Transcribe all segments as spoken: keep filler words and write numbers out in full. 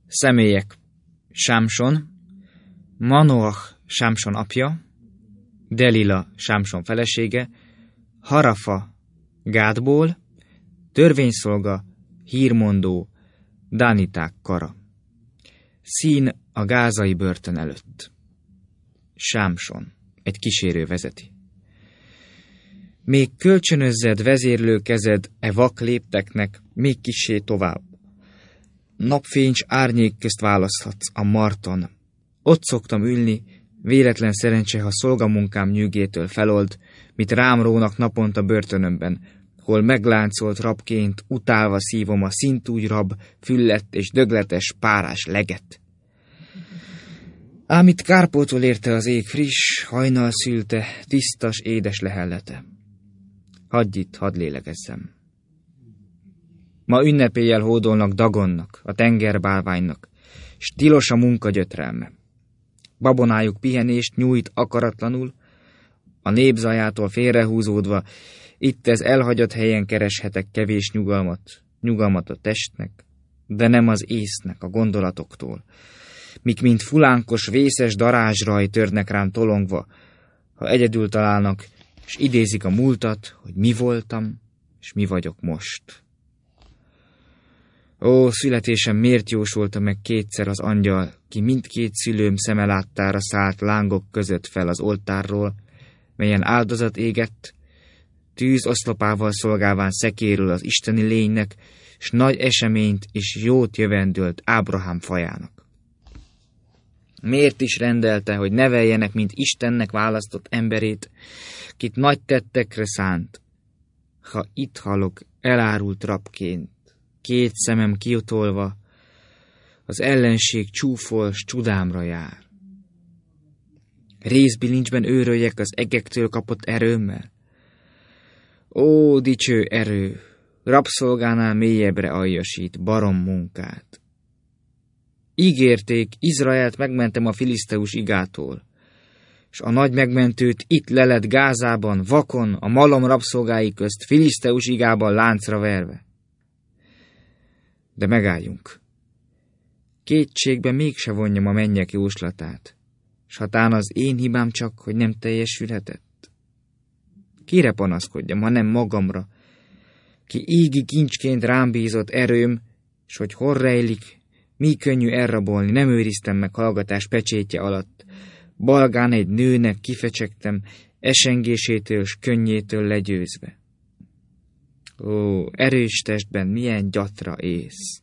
Személyek: Sámson, Manoach Sámson apja, Delila Sámson felesége, Harafa Gádból, törvényszolga, hírmondó, dániták kara. Szín a gázai börtön előtt. Sámson, egy kísérő vezeti. Még kölcsönözzed vezérlő kezed e vak lépteknek, még kissé tovább. Napfény s árnyék közt választhatsz a marton. Ott szoktam ülni, véletlen szerencse, ha szolgamunkám nyűgétől felold, mit rám rónak naponta börtönömben, hol megláncolt rabként utálva szívom a szintúgy rab, füllett és dögletes párás leget. Ám itt kárpótól érte az ég friss, hajnal szülte, tisztas, édes lehellete. Hagyj itt, hadd lélegezzem. Ma ünnepélyel hódolnak Dagonnak, a tengerbálványnak, s tilos a munka gyötrelme. Babonájuk pihenést nyújt akaratlanul, a népzajától félrehúzódva, itt ez elhagyott helyen kereshetek kevés nyugalmat, nyugalmat a testnek, de nem az észnek, a gondolatoktól, mik mint fulánkos, vészes darázsraj törnek rám tolongva, ha egyedül találnak, és idézik a múltat, hogy mi voltam, és mi vagyok most. Ó, születésem miért jósolta meg kétszer az angyal, ki mindkét szülőm szeme láttára szállt lángok között fel az oltárról, melyen áldozat égett, tűz oszlopával szolgálván szekérül az isteni lénynek, s nagy eseményt és jót jövendőlt Ábrahám fajának. Miért is rendelte, hogy neveljenek, mint Istennek választott emberét, kit nagy tettekre szánt, ha itt halok elárult rabként, két szemem kiutolva, az ellenség csúfol, s csudámra jár. Rézbilincsben őröljek az egektől kapott erőmmel? Ó, dicső erő, rabszolgánál mélyebbre aljasít barom munkát. Ígérték, Izraelt megmentem a filiszteus igától, s a nagy megmentőt itt lelet Gázában, vakon, a malom rabszolgái közt, filiszteus igában láncra verve. De megálljunk. Kétségbe mégse vonjam a mennyek jóslatát, s hatán az én hibám csak, hogy nem teljesülhetett. Kire panaszkodjam, ha nem magamra, ki égi kincsként rám bízott erőm, s hogy hol rejlik, mi könnyű elrabolni, nem őriztem meg hallgatás pecsétje alatt. Balgán egy nőnek kifecsegtem, esengésétől s könnyétől legyőzve. Ó, erős testben milyen gyatra ész!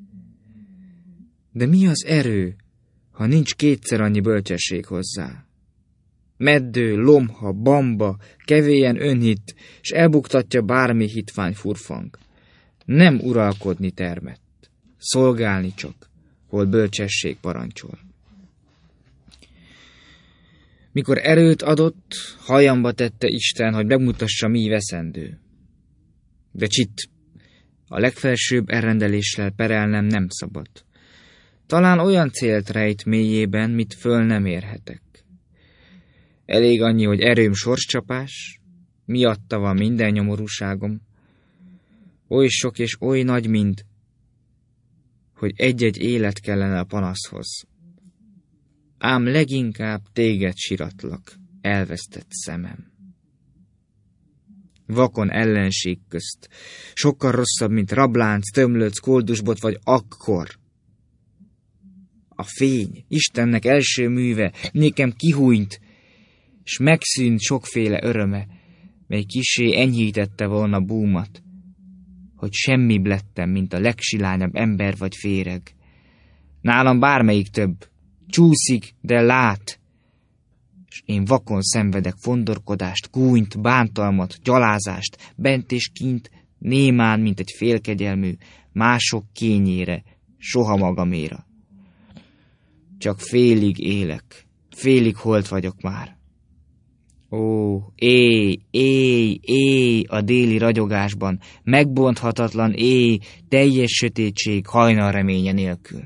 De mi az erő, ha nincs kétszer annyi bölcsesség hozzá? Meddő, lomha, bamba, kevélyen önhit, s elbuktatja bármi hitvány furfang. Nem uralkodni termett, szolgálni csak, hol bölcsesség parancsol. Mikor erőt adott, hajamba tette Isten, hogy megmutassa, mi veszendő. De csitt, a legfelsőbb elrendeléssel perelnem nem szabad. Talán olyan célt rejt mélyében, mit föl nem érhetek. Elég annyi, hogy erőm sorscsapás, miatta van minden nyomorúságom, oly sok és oly nagy, mint hogy egy-egy élet kellene a panaszhoz. Ám leginkább téged siratlak, elvesztett szemem. Vakon ellenség közt, sokkal rosszabb, mint rablánc, tömlőc, koldusbot vagy akkor. A fény, Istennek első műve, nékem kihújt, s megszűnt sokféle öröme, mely kissé enyhítette volna búmat, hogy semmibb lettem, mint a legsilányabb ember vagy féreg. Nálam bármelyik több, csúszik, de lát, s én vakon szenvedek fondorkodást, gúnyt, bántalmat, gyalázást, bent és kint, némán, mint egy félkegyelmű, mások kényére, soha magaméra. Csak félig élek, félig holt vagyok már. Ó, éj, éj, éj a déli ragyogásban, megbonthatatlan éj, teljes sötétség hajnal reménye nélkül.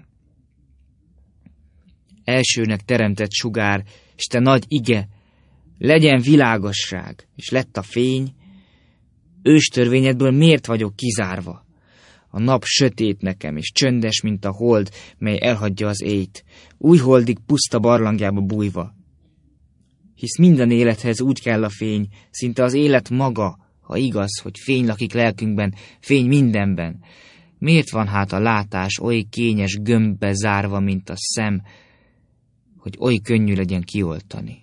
Elsőnek teremtett sugár, s te nagy ige, legyen világosság, és lett a fény, őstörvényedből miért vagyok kizárva? A nap sötét nekem, és csöndes, mint a hold, mely elhagyja az éjt, új holdig puszta barlangjába bújva. Hisz minden élethez úgy kell a fény, szinte az élet maga, ha igaz, hogy fény lakik lelkünkben, fény mindenben. Miért van hát a látás oly kényes gömbbe zárva, mint a szem, hogy oly könnyű legyen kioltani?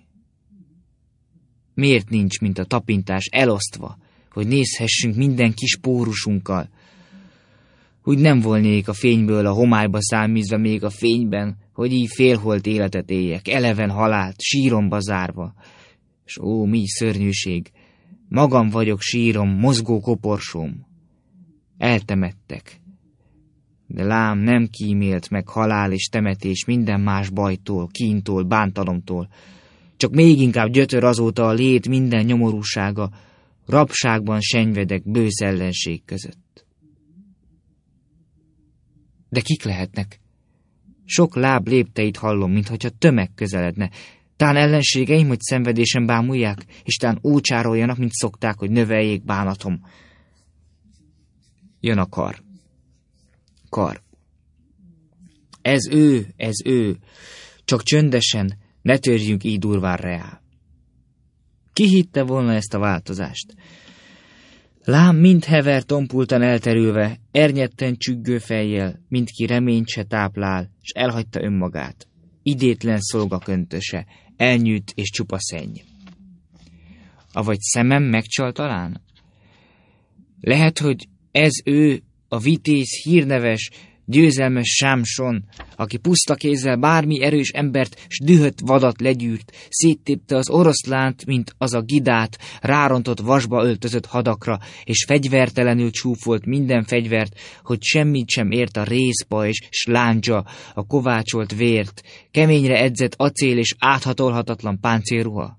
Miért nincs, mint a tapintás, elosztva, hogy nézhessünk minden kis pórusunkkal? Úgy nem volnék a fényből a homályba számízva még a fényben, hogy így félholt életet éljek, eleven halált, síromba zárva. És ó, mi szörnyűség! Magam vagyok sírom, mozgó koporsóm. Eltemettek. De lám nem kímélt meg halál és temetés minden más bajtól, kíntól, bántalomtól. Csak még inkább gyötör azóta a lét minden nyomorúsága, rabságban senyvedek bősz ellenség között. De kik lehetnek? Sok láb lépteit hallom, minthogyha tömeg közeledne. Tán ellenségeim, hogy szenvedésen bámulják, és tán ócsároljanak, mint szokták, hogy növeljék bánatom. Jön a kar. Kar. Ez ő, ez ő. Csak csöndesen, ne törjünk így durván reá. Ki hitte volna ezt a változást? Lám mind hever tompultan elterülve, ernyetten csüggő fejjel, mindki reményt se táplál, s elhagyta önmagát. Idétlen szolgaköntöse, elnyűt és csupa szenny. Avagy szemem megcsal talán? Lehet, hogy ez ő, a vitéz, hírneves, győzelmes Sámson, aki puszta kézzel bármi erős embert s dühött vadat legyűrt, széttépte az oroszlánt, mint az a gidát, rárontott vasba öltözött hadakra, és fegyvertelenül csúfolt minden fegyvert, hogy semmit sem ért a rézpajzs s lándzsa, a kovácsolt vért, keményre edzett acél és áthatolhatatlan páncélruha.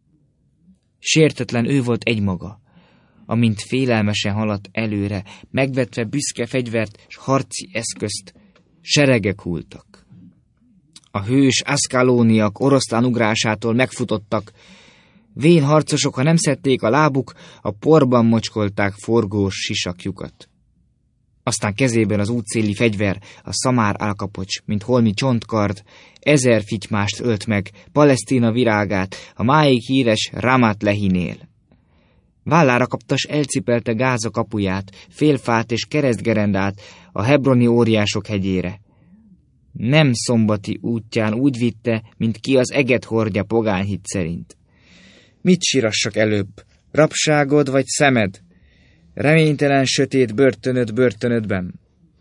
Sértetlen ő volt egymaga, amint félelmesen haladt előre, megvetve büszke fegyvert s harci eszközt, seregek hultak. A hős aszkalóniak oroszlán ugrásától megfutottak, vén harcosok, ha nem szedték a lábuk, a porban mocskolták forgós sisakjukat. Aztán kezében az útszéli fegyver, a szamár állkapocs, mint holmi csontkard, ezer fitymást ölt meg, Palesztina virágát, a máig híres Ramat Lehinél. Vállára kapta, s elcipelte Gáza kapuját, félfát és keresztgerendát a hebroni óriások hegyére. Nem szombati útján úgy vitte, mint ki az eget hordja pogányhit szerint. Mit sírassak előbb, rabságod vagy szemed? Reménytelen sötét börtönöd börtönödben.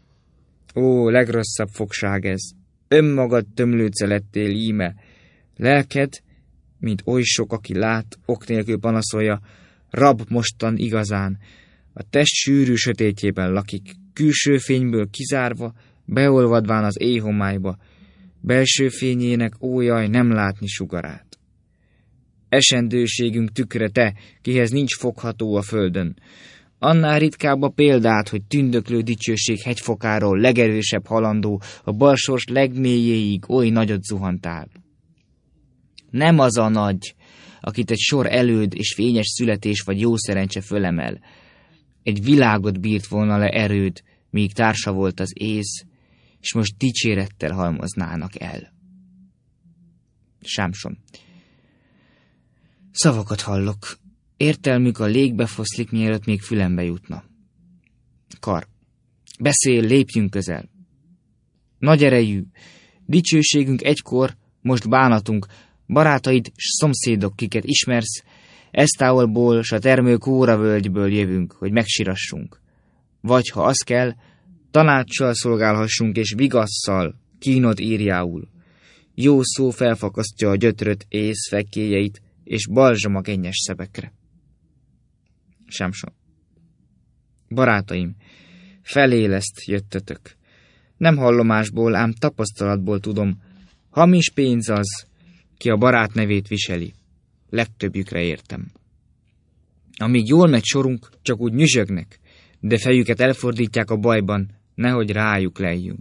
Ó, legrosszabb fogság ez, önmagad tömlőce lettél íme. Lelked, mint oly sok, aki lát, ok nélkül panaszolja, rab mostan igazán, a test sűrű sötétjében lakik, külső fényből kizárva, beolvadván az éjhomályba, belső fényének ójaj nem látni sugarát. Esendőségünk tükre te, kihez nincs fogható a földön. Annál ritkább a példát, hogy tündöklő dicsőség hegyfokáról legerősebb halandó, a balsors legmélyéig oly nagyot zuhantál. Nem az a nagy, akit egy sor előd és fényes születés vagy jó szerencse fölemel. Egy világot bírt volna le erőd, míg társa volt az ész, és most dicsérettel halmoznának el. Sámson. Szavakat hallok. Értelmük a légbe foszlik, mielőtt még fülembe jutna. Kar. Beszél, lépjünk közel. Nagy erejű. Dicsőségünk egykor, most bánatunk, barátaid s szomszédok, kiket ismersz, Esztáolból s a termő Kóra völgyből jövünk, hogy megsirassunk. Vagy, ha az kell, tanácssal szolgálhassunk, és vigasszal, kínod írjául. Jó szó felfakasztja a gyötrött ész fekkéjeit, és balzsam a gennyes szebekre. Sámson. Barátaim, feléleszt jöttetek. Nem hallomásból, ám tapasztalatból tudom, hamis pénz az, ki a barát nevét viseli. Legtöbbjükre értem. Amíg jól megy sorunk, csak úgy nyüzsögnek, de fejüket elfordítják a bajban, nehogy rájuk lejjünk.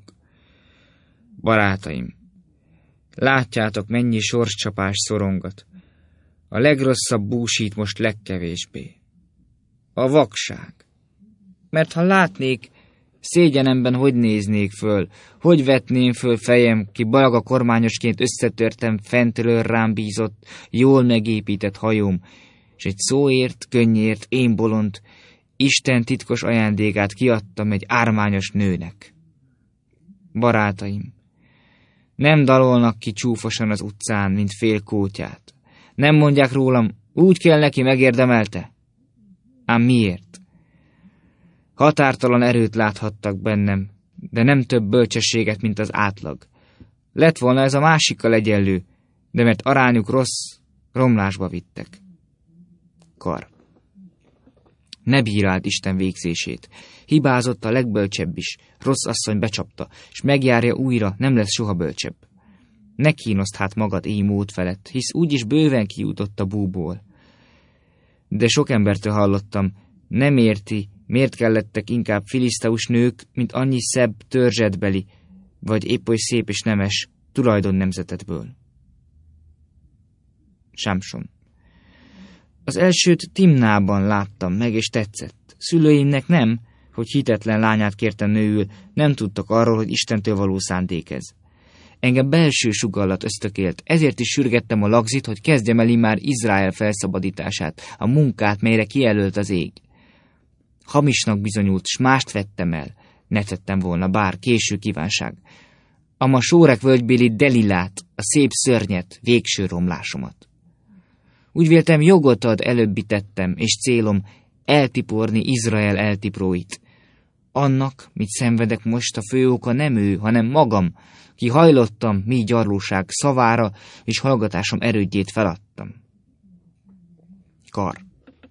Barátaim, látjátok, mennyi sorscsapás szorongat. A legrosszabb búsít most legkevésbé. A vakság. Mert ha látnék, Szégyenemben hogy néznék föl, hogy vetném föl fejem, ki balaga kormányosként összetörtem fentről rám bízott, jól megépített hajóm, és egy szóért, könnyért én bolond, Isten titkos ajándékát kiadtam egy ármányos nőnek. Barátaim, nem dalolnak ki csúfosan az utcán, mint fél kótyát. Nem mondják rólam, úgy kell neki, megérdemelte. Ám miért? Határtalan erőt láthattak bennem, de nem több bölcsességet, mint az átlag. Lett volna ez a másikkal egyenlő, de mert arányuk rossz, romlásba vittek. Kar. Ne bíráld Isten végzését. Hibázott a legbölcsebb is, rossz asszony becsapta, és megjárja újra, nem lesz soha bölcsebb. Ne kínoszd hát magad éj mód felett, hisz úgyis bőven kijutott a búból. De sok embertől hallottam, nem érti, miért kellettek inkább filiszteus nők, mint annyi szebb törzsetbeli, vagy épp oly szép és nemes tulajdon nemzetedből. Sámson. Az elsőt Timnában láttam meg, és tetszett. Szülőimnek nem, hogy hitetlen lányát kértem nőül, nem tudtak arról, hogy Istentől való szándék ez. Engem belső sugallat ösztökélt, ezért is sürgettem a lagzit, hogy kezdjem el immár Izrael felszabadítását, a munkát, melyre kijelölt az ég. Hamisnak bizonyult, s mást vettem el, ne tettem volna, bár késő kívánság. Ama Sórek völgybéli Delilát, a szép szörnyet, végső romlásomat. Úgy véltem, jogot ad, előbbi tettem, és célom eltiporni Izrael eltipróit. Annak, mit szenvedek most, a fő oka nem ő, hanem magam, ki hajlottam mi gyarlóság szavára, és hallgatásom erődjét feladtam. Kar.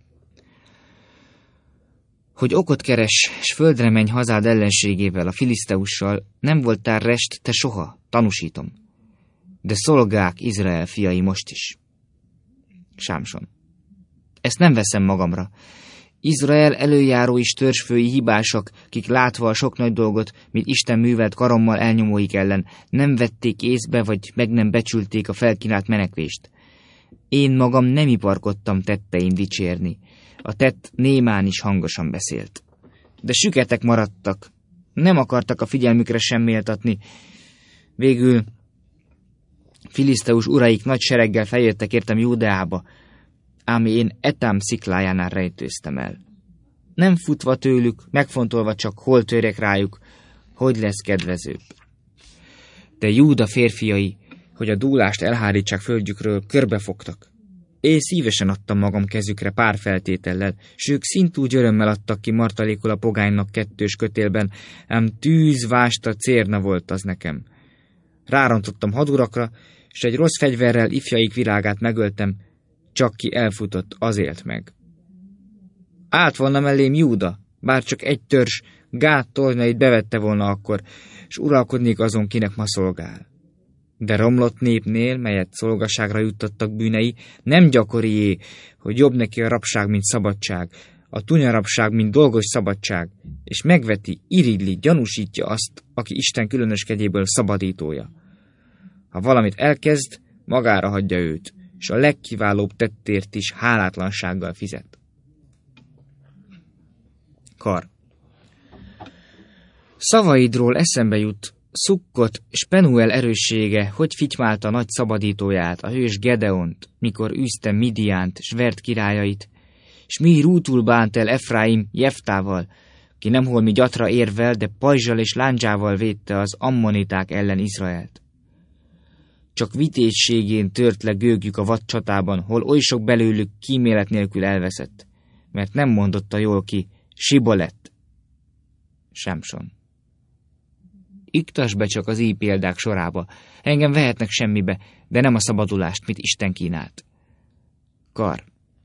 Hogy okot keres, s földre menj hazád ellenségével, a filiszteussal, nem voltál rest, te soha, tanúsítom. De szolgák Izrael fiai most is. Sámson. Ezt nem veszem magamra. Izrael előjáró és törzsfői hibásak, kik látva a sok nagy dolgot, mint Isten művelt karommal elnyomóik ellen, nem vették észbe, vagy meg nem becsülték a felkínált menekvést. Én magam nem iparkodtam tetteim dicsérni. A tett némán is hangosan beszélt. De süketek maradtak. Nem akartak a figyelmükre sem méltatni. Végül filiszteus uraik nagy sereggel feljöttek értem Júdeába, ám én Etám sziklájánál rejtőztem el. Nem futva tőlük, megfontolva csak, hol törjek rájuk, hogy lesz kedvezőbb. De Júda férfiai, hogy a dúlást elhárítsák földjükről, körbefogtak. Én szívesen adtam magam kezükre pár feltétellel, s ők szintúgy örömmel adtak ki martalékul a pogánynak kettős kötélben, ám tűz, vásta, cérna volt az nekem. Rárontottam hadurakra, s egy rossz fegyverrel ifjaik virágát megöltem, csak ki elfutott, az élt meg. Állt volna mellém Júda, bár csak egy törzs Gát tornyait bevette volna akkor, s uralkodnék azon, kinek ma szolgál. De romlott népnél, melyet szolgaságra juttattak bűnei, nem gyakorié, hogy jobb neki a rabság, mint szabadság, a tunyarabság, mint dolgos szabadság, és megveti, irigyli, gyanúsítja azt, aki Isten különös kegyéből szabadítója. Ha valamit elkezd, magára hagyja őt, és a legkiválóbb tettért is hálátlansággal fizet. Kar. Szavaidról eszembe jut Szukkot és Penuel erőssége, hogy fitymálta nagy szabadítóját, a hős Gedeont, mikor űzte Midiánt s vert királyait, s mi rútul bánt el Efraim Jeftával, ki nem holmi gyatra érvel, de pajzsal és lándzsával védte az ammoniták ellen Izraelt. Csak vitézségén tört le gőgjük a vadcsatában, hol oly sok belőlük kímélet nélkül elveszett, mert nem mondotta jól ki, Sibolett. Sámson. Iktasd be csak az így példák sorába, engem vehetnek semmibe, de nem a szabadulást, mit Isten kínált. Kar.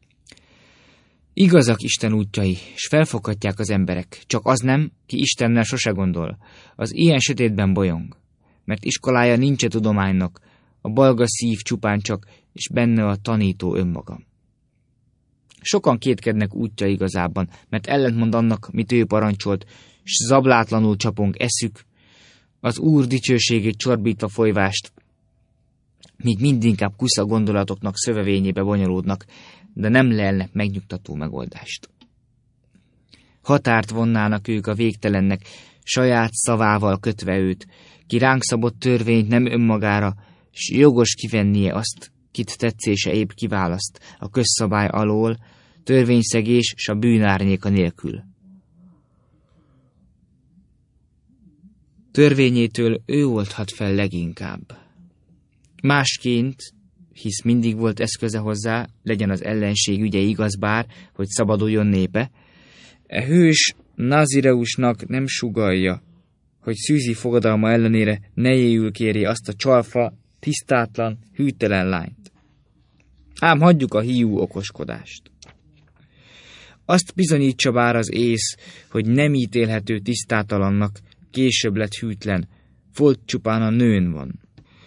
Igazak Isten útjai, s felfoghatják az emberek, csak az nem, ki Istennel sose gondol, az ilyen sötétben bolyong, mert iskolája nincs a tudománynak, a balga szív csupán csak, és benne a tanító önmaga. Sokan kétkednek útja igazában, mert ellentmond annak, mit ő parancsolt, s zablátlanul csapunk eszük, az Úr dicsőségét csorbítva folyvást, míg mindinkább kusza gondolatoknak szövevényébe bonyolódnak, de nem lelnek megnyugtató megoldást. Határt vonnának ők a végtelennek, saját szavával kötve őt, ki ránk szabott törvényt nem önmagára, s jogos kivennie azt, kit tetszése épp kiválaszt a közszabály alól, törvényszegés s a bűnárnyéka nélkül. Törvényétől ő oldhat fel leginkább. Másként, hisz mindig volt eszköze hozzá, legyen az ellenség ügye igaz bár, hogy szabaduljon népe, e hős Nazireusnak nem sugallja, hogy szűzi fogadalma ellenére nejéül kéri azt a csalfa, tisztátlan, hűtelen lányt. Ám hagyjuk a hiú okoskodást. Azt bizonyítsa bár az ész, hogy nem ítélhető tisztátalannak, később lett hűtlen, volt csupán a nőn van.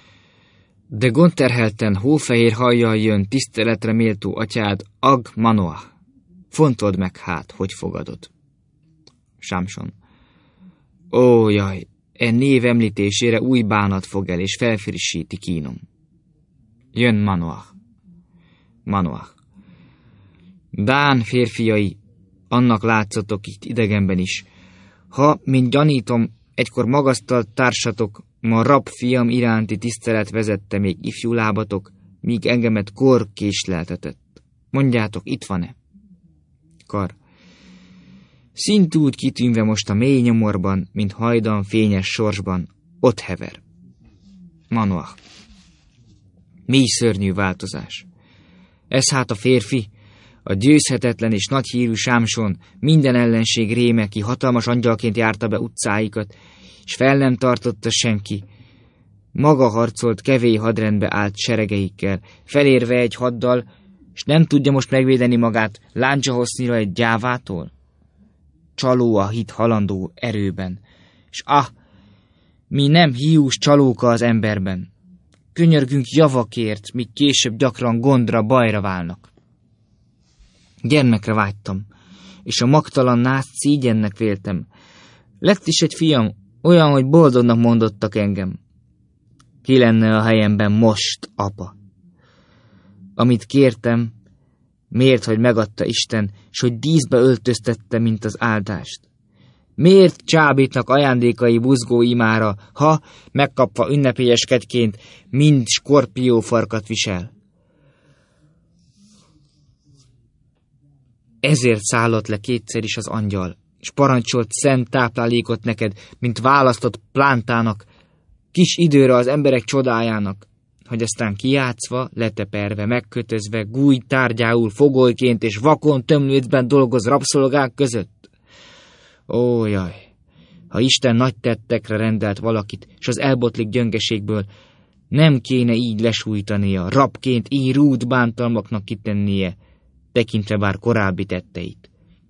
De gondterhelten hófehér hajjal jön tiszteletre méltó atyád, Ag Manoah. Fontold meg hát, hogy fogadod. Sámson. Ó, jaj, e név említésére új bánat fog el, és felfrissíti kínom. Jön Manoah. Manoah. Dán férfiai, annak látszatok itt idegenben is. Ha, mint gyanítom, egykor magasztalt társatok, ma rab fiam iránti tisztelet vezette még ifjú lábatok, míg engemet kor késleltetett. Mondjátok, itt van-e? Kar. Szintúgy kitűnve most a mély nyomorban, mint hajdan fényes sorsban, ott hever. Manoah. Mi szörnyű változás. Ez hát a férfi, a győzhetetlen és nagy hírű Sámson, minden ellenség réme, ki hatalmas angyalként járta be utcáikat, és fel nem tartotta senki. Maga harcolt kevély hadrendbe állt seregeikkel, felérve egy haddal, és nem tudja most megvédeni magát láncsahossznyira egy gyávától? Csaló a hit halandó erőben, és ah, mi nem hiús csalóka az emberben. Könyörgünk javakért, míg később gyakran gondra, bajra válnak. Gyermekre vágytam, és a magtalan nász szígyennek véltem. Lett is egy fiam, olyan, hogy boldognak mondottak engem. Ki lenne a helyemben most, apa? Amit kértem, miért, hogy megadta Isten, s hogy díszbe öltöztette, mint az áldást? Miért csábítnak ajándékai buzgó imára, ha, megkapva ünnepélyeskedként, mind skorpiófarkat visel? Ezért szállott le kétszer is az angyal, és parancsolt szent táplálékot neked, mint választott plántának, kis időre az emberek csodájának, hogy aztán kijátszva, leteperve, megkötözve, gúj tárgyául, fogolyként és vakon tömlőcben dolgoz rabszolgák között. Ó, jaj, ha Isten nagy tettekre rendelt valakit, s az elbotlik gyöngeségből, nem kéne így lesújtania, rabként így rúd bántalmaknak kitennie, tekintve bár korábbi tetteit.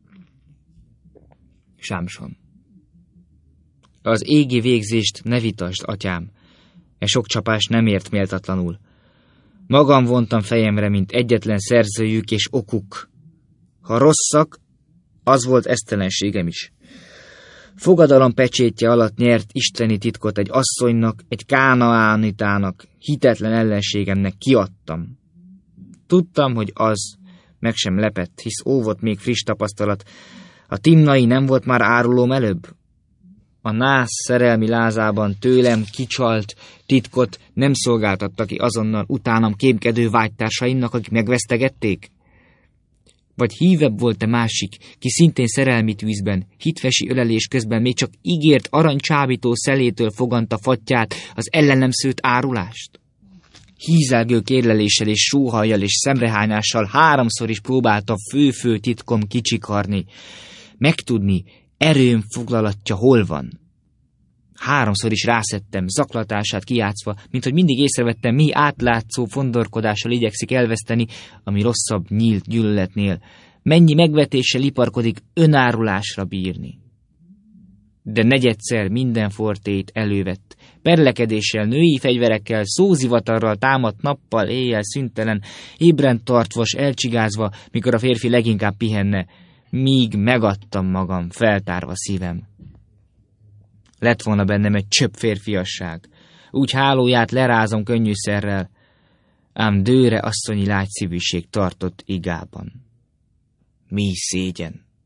Sámson. Az égi végzést ne vitasd, atyám, e sok csapás nem ért méltatlanul. Magam vontam fejemre, mint egyetlen szerzőjük és okuk. Ha rosszak, az volt esztelenségem is. Fogadalom pecsétje alatt nyert isteni titkot egy asszonynak, egy kánaánitának, hitetlen ellenségemnek kiadtam. Tudtam, hogy az meg sem lepett, hisz óvott még friss tapasztalat. A timnai nem volt már árulóm előbb? A nász szerelmi lázában tőlem kicsalt titkot nem szolgáltatta ki azonnal utánam kémkedő vágytársaimnak, akik megvesztegették? Vagy hívebb volt-e másik, ki szintén szerelmi tűzben, hitvesi ölelés közben még csak ígért aranycsábító szelétől foganta fattyát, az ellenem szőtt árulást? Hízelgő kérleléssel és sóhajjal és szemrehányással háromszor is próbálta fő-fő titkom kicsikarni, megtudni, erőm foglalatja hol van. Háromszor is rászettem, zaklatását kijátszva, mint hogy mindig észrevettem, mi átlátszó fondorkodással igyekszik elveszteni, ami rosszabb nyílt gyűlöletnél, mennyi megvetéssel iparkodik önárulásra bírni. De negyedszer minden fortét elővett, perlekedéssel, női fegyverekkel, szózivatarral támadt nappal, éjjel szüntelen, ébren tartva s elcsigázva, mikor a férfi leginkább pihenne, míg megadtam magam, feltárva szívem. Lett volna bennem egy csöpp férfiasság, úgy hálóját lerázom könnyűszerrel, ám dőre asszonyi lágyszívűség tartott igában. Mi szégyen!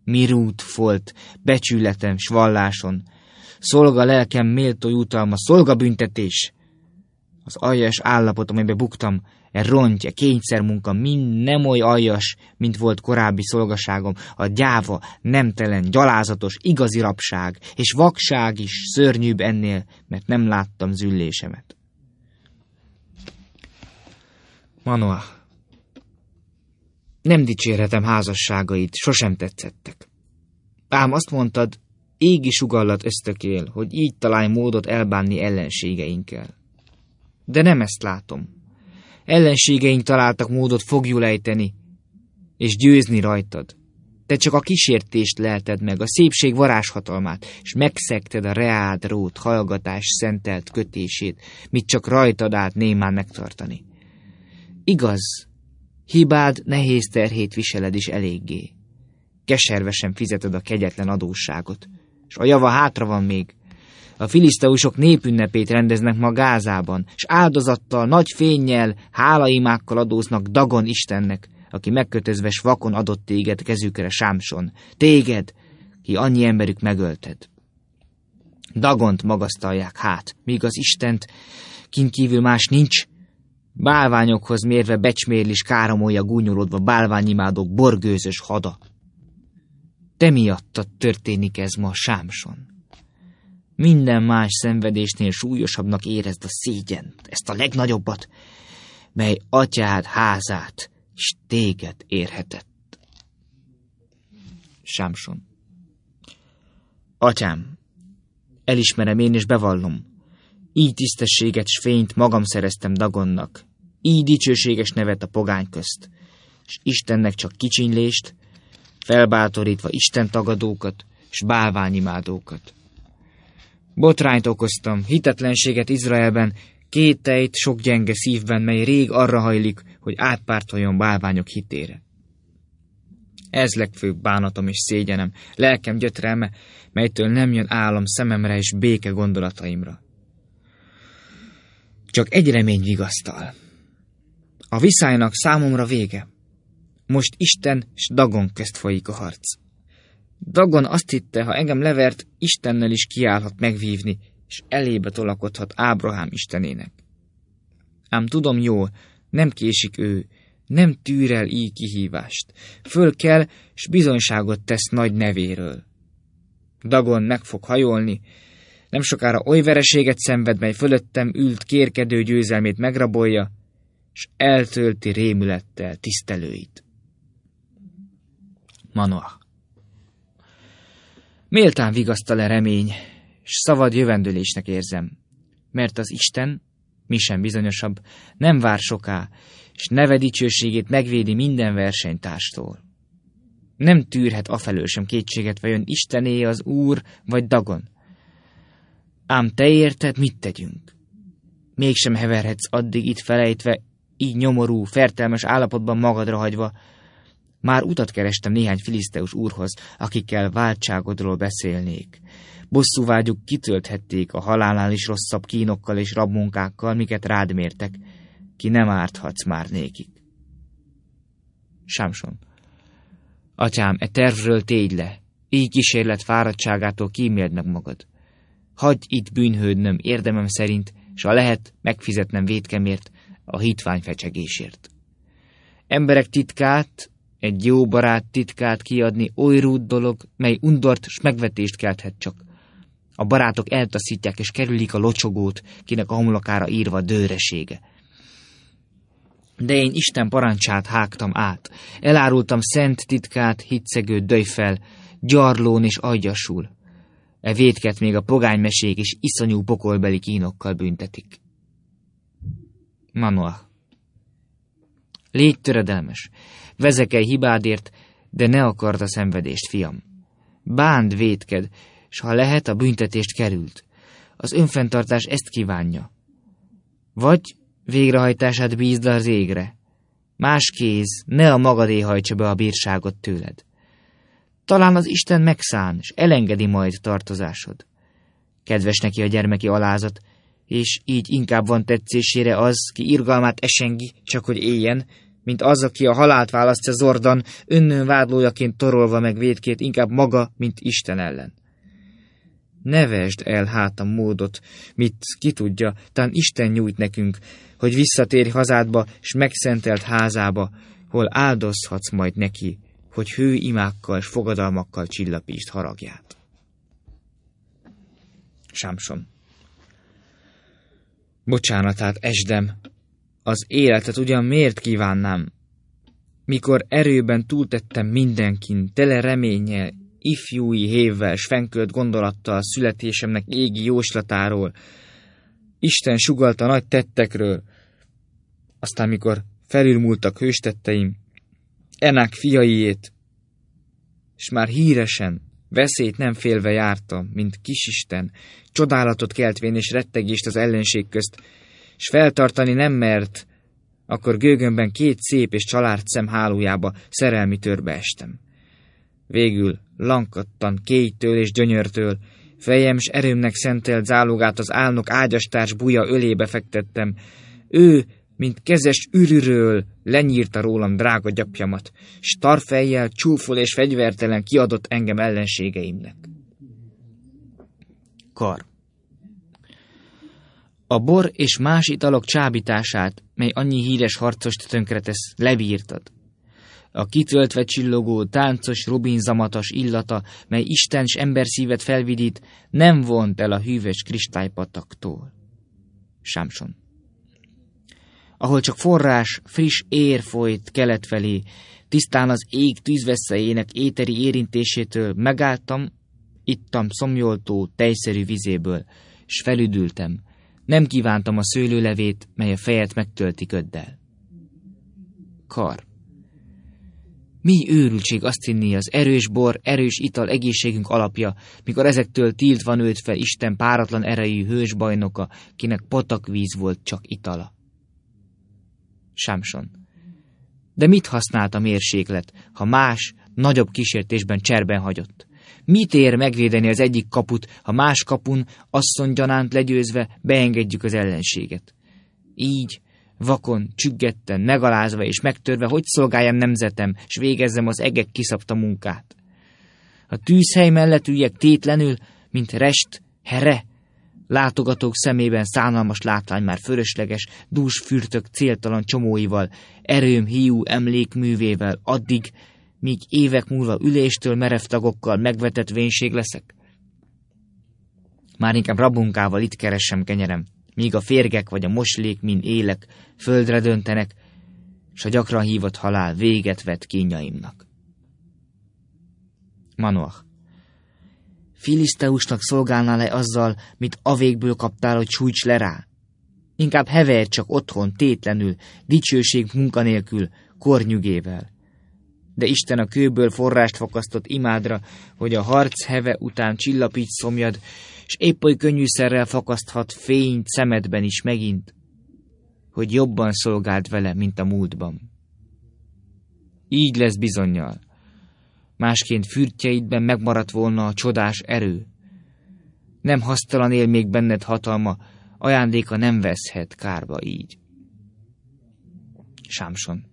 Mirút folt, becsületem s valláson, szolga lelkem méltó jutalma, szolga büntetés. Az aljas állapot, amelybe buktam, e ronty, e kényszermunka mind nem oly aljas, mint volt korábbi szolgaságom, a gyáva, nemtelen, gyalázatos, igazi rabság, és vakság is szörnyűbb ennél, mert nem láttam züllésemet. Manoah, nem dicsérhetem házasságaid, sosem tetszettek. Ám azt mondtad, égi sugallat ösztökél, hogy így találj módot elbánni ellenségeinkkel. De nem ezt látom. Ellenségeink találtak módot fogjul ejteni, és győzni rajtad. Te csak a kísértést lelted meg, a szépség varázshatalmát, és megszegted a reád rót hallgatás szentelt kötését, mit csak rajtad állt némán megtartani. Igaz, hibád nehéz terhét viseled is eléggé. Keservesen fizeted a kegyetlen adósságot, és a java hátra van még. A filiszteusok népünnepét rendeznek ma Gázában, s áldozattal, nagy fénnyel, hálaimákkal adóznak Dagon Istennek, aki megkötözve s vakon adott téged kezükre Sámson. Téged, ki annyi emberük megölted. Dagont magasztalják hát, míg az Istent, kin kívül más nincs. Bálványokhoz mérve becsmérlis káromolja gúnyolódva bálványimádók borgőzös hada. Te miattad történik ez ma, Sámson. Minden más szenvedésnél súlyosabbnak érezd a szégyent, ezt a legnagyobbat, mely atyád házát és téged érhetett. Sámson. Atyám, elismerem én és bevallom, így tisztességet s fényt magam szereztem Dagonnak, így dicsőséges nevet a pogány közt, és Istennek csak kicsinylést, felbátorítva Isten tagadókat s bálványimádókat. Botrányt okoztam, hitetlenséget Izraelben, kételyt sok gyenge szívben, mely rég arra hajlik, hogy átpártoljon bálványok hitére. Ez legfőbb bánatom és szégyenem, lelkem gyötrelme, melytől nem jön álom szememre és béke gondolataimra. Csak egy remény vigasztal. A viszálynak számomra vége. Most Isten s Dagon közt folyik a harc. Dagon azt hitte, ha engem levert, Istennel is kiállhat megvívni, és elébe tolakodhat Ábrahám istenének. Ám tudom jól, nem késik ő, nem tűr el így kihívást. Föl kell, s bizonyságot tesz nagy nevéről. Dagon meg fog hajolni, nem sokára oly vereséget szenved, mely fölöttem ült kérkedő győzelmét megrabolja, s eltölti rémülettel tisztelőit. Manoah. Méltán vigasztal-e remény, s szabad jövendőlésnek érzem, mert az Isten, mi sem bizonyosabb, nem vár soká, s neve dicsőségét megvédi minden versenytárstól. Nem tűrhet afelől sem kétséget, vajon Istené az Úr vagy Dagon. Ám te érted, mit tegyünk? Mégsem heverhetsz addig itt felejtve, így nyomorú, fertelmes állapotban magadra hagyva. Már utat kerestem néhány filiszteus úrhoz, akikkel váltságodról beszélnék. Bosszúvágyuk kitölthették a halálnál is rosszabb kínokkal és rabmunkákkal, miket rád mértek, ki nem árthatsz már nékik. Sámson. Atyám, e tervről tégy le, így kísérlet fáradtságától kíméld meg magad. Hagyj itt bűnhődnöm érdemem szerint, s ha lehet, megfizetnem vétkemért, a hitvány fecsegésért. Emberek titkát, egy jó barát titkát kiadni oly rút dolog, mely undort s megvetést kelthet csak. A barátok eltaszítják és kerülik a locsogót, kinek a homlokára írva dőresége. De én Isten parancsát hágtam át, elárultam szent titkát hitszegő döjfel, gyarlón és agyasul. E vétket még a pogánymesék és iszonyú pokolbeli kínokkal büntetik. Manoah. Légy töredelmes, vezekelj hibádért, de ne akard a szenvedést, fiam. Bánd vétked, s ha lehet, a büntetést került. Az önfenntartás ezt kívánja. Vagy végrehajtását bízd az égre. Más kéz, ne a magadé hajtsa be a bírságot tőled. Talán az Isten megszán, s elengedi majd tartozásod. Kedves neki a gyermeki alázat, és így inkább van tetszésére az, ki irgalmát esengi, csak hogy éljen, mint az, aki a halált választja Zordan, önnön vádlójaként torolva meg vétkét inkább maga, mint Isten ellen. Nevesd el hát a módot, mit ki tudja, tán Isten nyújt nekünk, hogy visszatérj hazádba, s megszentelt házába, hol áldozhatsz majd neki, hogy hő imákkal s fogadalmakkal csillapítsd haragját. Sámson. Bocsánatát esdem, az életet ugyan miért kívánnám? Mikor erőben túltettem mindenkin, tele reménnyel, ifjúi hévvel, s fenkölt gondolattal születésemnek égi jóslatáról, Isten sugallta nagy tettekről, aztán mikor felülmúltak hőstetteim, Enák fiaiét, s már híresen, veszélyt nem félve jártam, mint kisisten, csodálatot keltvén és rettegést az ellenség közt, s feltartani nem mert, akkor gőgömben két szép és család szem hálójába szerelmi törbe estem. Végül lankadtan kéjtől és gyönyörtől, fejem s erőmnek szentelt zálogát az álnok ágyastárs buja ölébe fektettem. Ő, mint kezes ürűről lenyírta rólam drága gyapjamat, s tarfejjel, csúfol és fegyvertelen kiadott engem ellenségeimnek. Kar. A bor és más italok csábítását, mely annyi híres harcost tönkretesz, lebírtad. A kitöltve csillogó, táncos, rubinzamatas illata, mely Isten s ember szívet felvidít, nem vont el a hűvös kristálypataktól. Sámson. Ahol csak forrás, friss ér folyt kelet felé, tisztán az ég tűzveszélyének éteri érintésétől megálltam, ittam szomjoltó, tejszerű vizéből, s felüdültem. Nem kívántam a szőlőlevét, mely a fejet megtölti köddel. Kar. Mi őrültség azt hinni, az erős bor, erős ital egészségünk alapja, mikor ezektől tiltva nőtt fel Isten páratlan erejű hős bajnoka, kinek patakvíz volt csak itala. Sámson. De mit használt a mérséklet, ha más, nagyobb kísértésben cserben hagyott? Mit ér megvédeni az egyik kaput, ha más kapun, asszonygyanánt legyőzve beengedjük az ellenséget? Így, vakon, csüggetten, megalázva és megtörve, hogy szolgáljam nemzetem, s végezzem az egek kiszabta munkát? A tűzhely mellett üljek tétlenül, mint rest, here, látogatók szemében szánalmas látvány már fölösleges, dús fürtök céltalan csomóival, erőm hiú emlékművével, addig, míg évek múlva üléstől merev tagokkal megvetett vénség leszek? Már inkább rabunkával itt keressem kenyerem, míg a férgek vagy a moslék, mind élek, földre döntenek, s a gyakran hívott halál véget vet kínjaimnak. Manoach. Filiszteusnak szolgálnál-e azzal, mit avékből kaptál, hogy sújts le rá? Inkább heverj csak otthon, tétlenül, dicsőség munkanélkül, kornyűgével. De Isten a kőből forrást fakasztott imádra, hogy a harc heve után csillapíts szomjad, s épp oly könnyűszerrel fakaszthat fényt szemedben is megint, hogy jobban szolgáld vele, mint a múltban. Így lesz bizonnyal. Másként fürtjeidben megmaradt volna a csodás erő. Nem hasztalan él még benned hatalma, ajándéka nem veszhet kárba így. Sámson.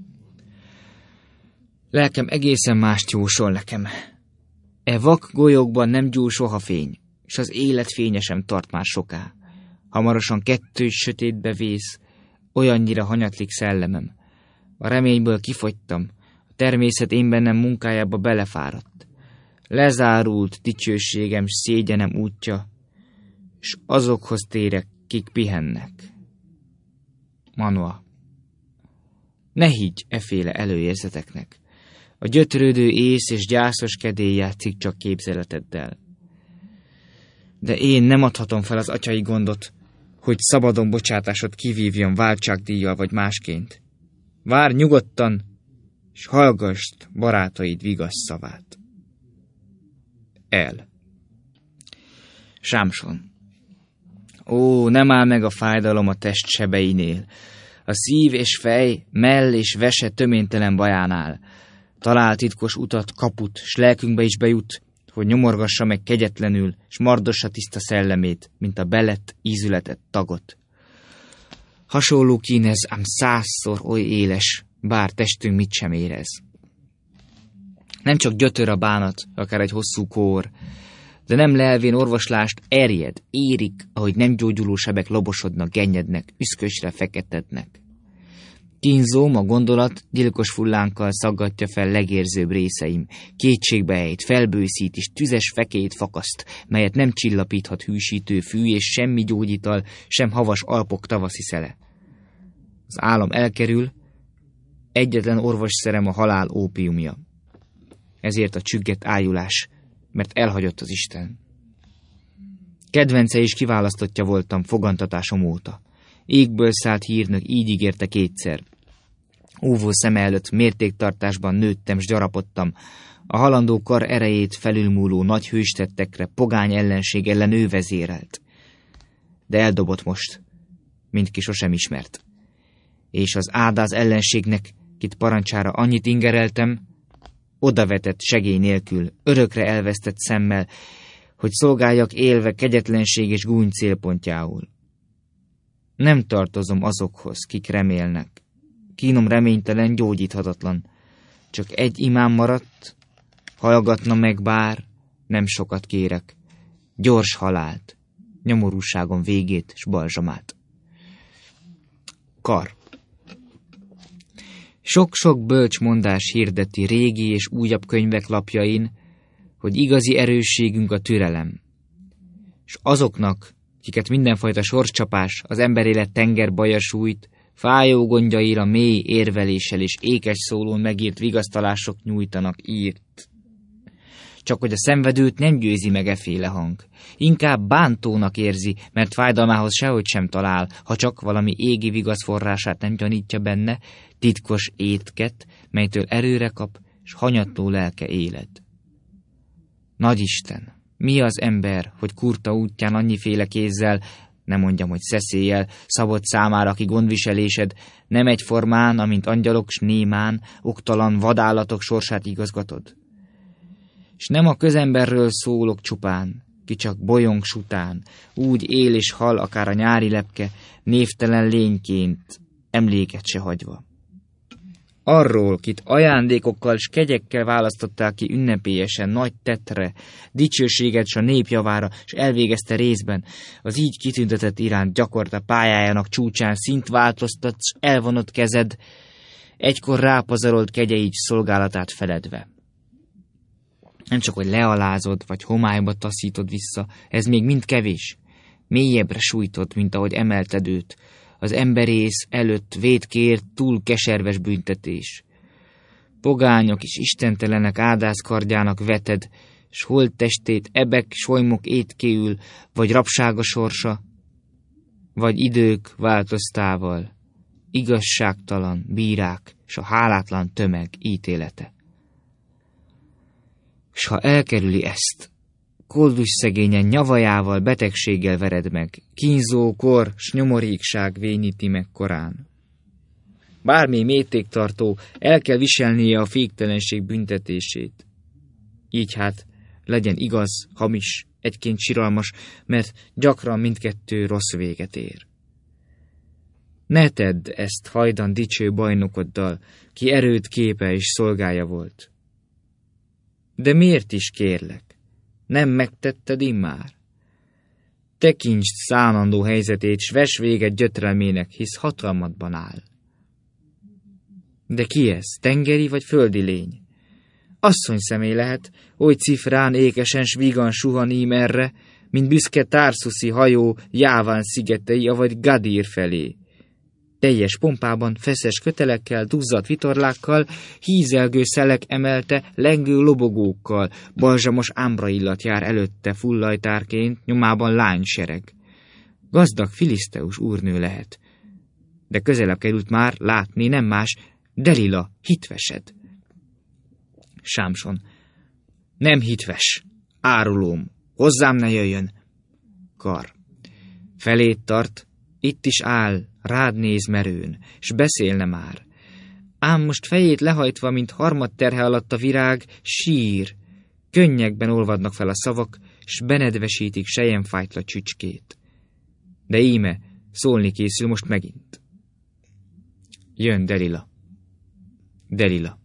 Lelkem egészen mást jósol nekem. E vak golyókban nem gyúl soha fény, s az élet fénye sem tart már soká. Hamarosan kettős sötétbe vész, olyannyira hanyatlik szellemem. A reményből kifogytam, a természet én bennem munkájába belefáradt. Lezárult dicsőségem s szégyenem útja, s azokhoz térek, kik pihennek. Manoach. Ne higgy eféle előérzeteknek. A gyötrődő ész és gyászos kedély játszik csak képzeleteddel. De én nem adhatom fel az atyai gondot, hogy szabadon bocsátásod kivívjon váltságdíjjal vagy másként. Várj nyugodtan, s hallgasd barátaid vigasz szavát. El. Sámson. Ó, nem áll meg a fájdalom a test sebeinél. A szív és fej, mell és vese töménytelen bajánál. Talál titkos utat, kaput, s lelkünkbe is bejut, hogy nyomorgassa meg kegyetlenül, s mardossa tiszta szellemét, mint a belett, ízületett tagot. Hasonló kínez, ám százszor oly éles, bár testünk mit sem érez. Nem csak gyötör a bánat, akár egy hosszú kór, de nem lelvén orvoslást erjed, érik, ahogy nem gyógyuló sebek lobosodnak, gennyednek, üszkösre feketednek. Kínzóm, a gondolat gyilkos fullánkkal szaggatja fel legérzőbb részeim, kétségbe ejt, felbőszít és tüzes fekét fakaszt, melyet nem csillapíthat hűsítő fű és semmi gyógyital, sem havas Alpok tavaszi szele. Az álom elkerül, egyetlen orvosszerem a halál ópiumja. Ezért a csüggett ájulás, mert elhagyott az Isten. Kedvence és kiválasztottja voltam fogantatásom óta. Égből szállt hírnök így ígérte kétszer. Óvó szeme előtt mértéktartásban nőttem s gyarapodtam, a halandó kar erejét felülmúló nagy hőstettekre pogány ellenség ellen ő vezérelt. De eldobott most, mint ki sosem ismert. És az ádáz ellenségnek, kit parancsára annyit ingereltem, odavetett segély nélkül, örökre elvesztett szemmel, hogy szolgáljak élve kegyetlenség és gúny célpontjául. Nem tartozom azokhoz, kik remélnek. Kínom reménytelen, gyógyíthatatlan. Csak egy imám maradt, hallgatna meg bár, nem sokat kérek. Gyors halált, nyomorúságom végét s balzsamát. Kar. Sok-sok bölcs mondás hirdeti régi és újabb könyvek lapjain, hogy igazi erősségünk a türelem. És azoknak, kiket mindenfajta sorscsapás, az emberélet tengerbaja sújt, fájó gondjaira mély érveléssel és ékes szólón megírt vigasztalások nyújtanak írt. Csak hogy a szenvedőt nem győzi meg eféle hang. Inkább bántónak érzi, mert fájdalmához sehogy sem talál, ha csak valami égi vigasz forrását nem gyanítja benne, titkos étket, melytől erőre kap, s hanyatló lelke éled. Nagyisten, mi az ember, hogy kurta útján annyiféle kézzel, nem mondjam, hogy szeszéllyel, szabott számára, aki gondviselésed, nem egyformán, amint angyalok s némán, oktalan vadállatok sorsát igazgatod. S nem a közemberről szólok csupán, ki csak bolyong sután, úgy él és hal akár a nyári lepke, névtelen lényként, emléket se hagyva. Arról, kit ajándékokkal s kegyekkel választották ki ünnepélyesen, nagy tettre, dicsőséget s a nép javára, s elvégezte részben, az így kitüntetett iránt gyakorta pályájának csúcsán szint változtat, s elvonott kezed, egykor rápazarolt kegyeid szolgálatát feledve. Nem csak, hogy lealázod, vagy homályba taszítod vissza, ez még mind kevés. Mélyebbre sújtod, mint ahogy emelted őt. Az emberész előtt vétkért túl keserves büntetés. Pogányok és istentelenek ádászkardjának veted, s holttestét ebek, solymok étkéül, vagy rabsága sorsa, vagy idők változtával, igazságtalan bírák, s a hálátlan tömeg ítélete. S ha elkerüli ezt, koldus szegényen nyavajával, betegséggel vered meg, kínzó kor s nyomorékság vényíti meg korán. Bármi mértéktartó, el kell viselnie a féktelenség büntetését. Így hát legyen igaz, hamis, egyként siralmas, mert gyakran mindkettő rossz véget ér. Ne tedd ezt hajdan dicső bajnokoddal, ki erőd képe és szolgája volt. De miért is kérlek? Nem megtetted immár? Tekintsd szánandó helyzetét, s vess véget gyötrelmének, hisz hatalmadban áll. De ki ez, tengeri vagy földi lény? Asszony személy lehet, oly cifrán, ékesen, s vígan suhan ím erre, mint büszke társzuszi hajó Jáván szigetei, avagy Gadír felé. Teljes pompában, feszes kötelekkel, duzzadt vitorlákkal, hízelgő szelek emelte, lengő lobogókkal, balzsamos ámbra illat jár előtte fullajtárként, nyomában lánysereg. Gazdag filiszteus úrnő lehet. De közelebb került már látni nem más, Delila, hitvesed. Sámson. Nem hitves, árulóm, hozzám ne jöjjön. Kar. Felét tart, itt is áll, rád néz merőn, s beszélne már. Ám most fejét lehajtva, mint harmad terhe alatt a virág, sír. Könnyekben olvadnak fel a szavak, s benedvesítik selyemfájtla csücskét. De íme, szólni készül most megint. Jön Delila. Delila.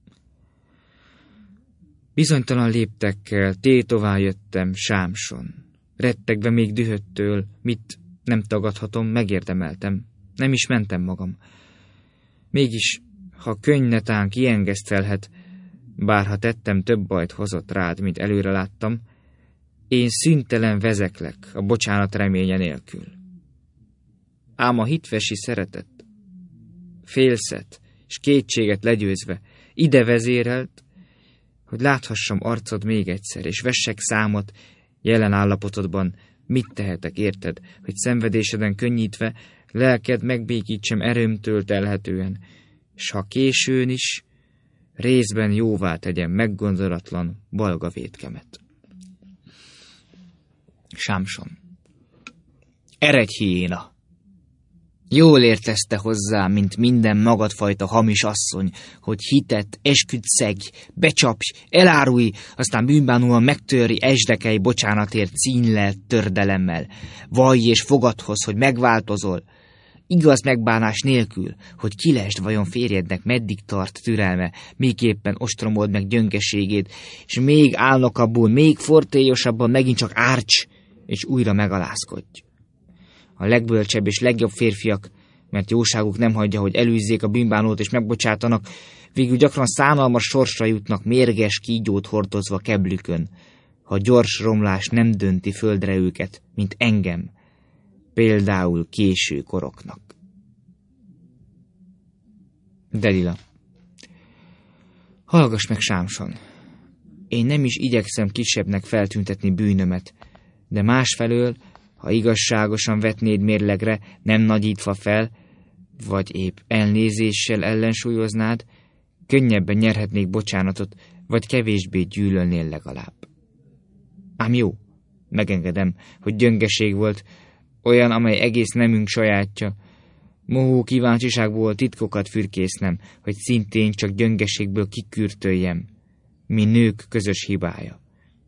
Bizonytalan léptekkel tétová jöttem Sámson. Rettegve még dühöttől, mit nem tagadhatom, megérdemeltem. Nem is mentem magam. Mégis, ha könnyetán kiengesztelhet, bár ha tettem több bajt hozott rád, mint előre láttam, én szüntelen vezeklek a bocsánat reménye nélkül. Ám a hitvesi szeretet, félszet és kétséget legyőzve ide vezérelt, hogy láthassam arcod még egyszer, és vessek számot jelen állapotodban, mit tehetek, érted, hogy szenvedéseden könnyítve lelked megbékítsem erőmtől telhetően, s ha későn is, részben jóvá tegyem meggondolatlan balga vétkemet. Sámson. Eredj, hiéna! Jól értezte hozzá, mint minden magadfajta hamis asszony, hogy hitet, esküdt szegj, becsapj, elárulj, aztán bűnbánóan megtöri esdekei bocsánatért színlelt tördelemmel. Vallj és fogadd hoz, hogy megváltozol. Igaz megbánás nélkül, hogy kilesd vajon férjednek meddig tart türelme, miképpen ostromold meg gyöngeségét, és még álnokabból, még fortélyosabban megint csak árts, és újra megalázkodj. A legbölcsebb és legjobb férfiak, mert jóságuk nem hagyja, hogy elűzzék a bűnbánót és megbocsátanak, végül gyakran szánalmas sorsra jutnak mérges kígyót hordozva keblükön, ha gyors romlás nem dönti földre őket, mint engem, például késő koroknak. Delila. Hallgass meg, Sámson. Én nem is igyekszem kisebbnek feltüntetni bűnömet, de másfelől, ha igazságosan vetnéd mérlegre, nem nagyítva fel, vagy épp elnézéssel ellensúlyoznád, könnyebben nyerhetnék bocsánatot, vagy kevésbé gyűlölnél legalább. Ám jó, megengedem, hogy gyöngeség volt, olyan, amely egész nemünk sajátja. Mohó kíváncsiságból titkokat fürkésznem, hogy szintén csak gyöngeségből kikürtöljem, mi nők közös hibája.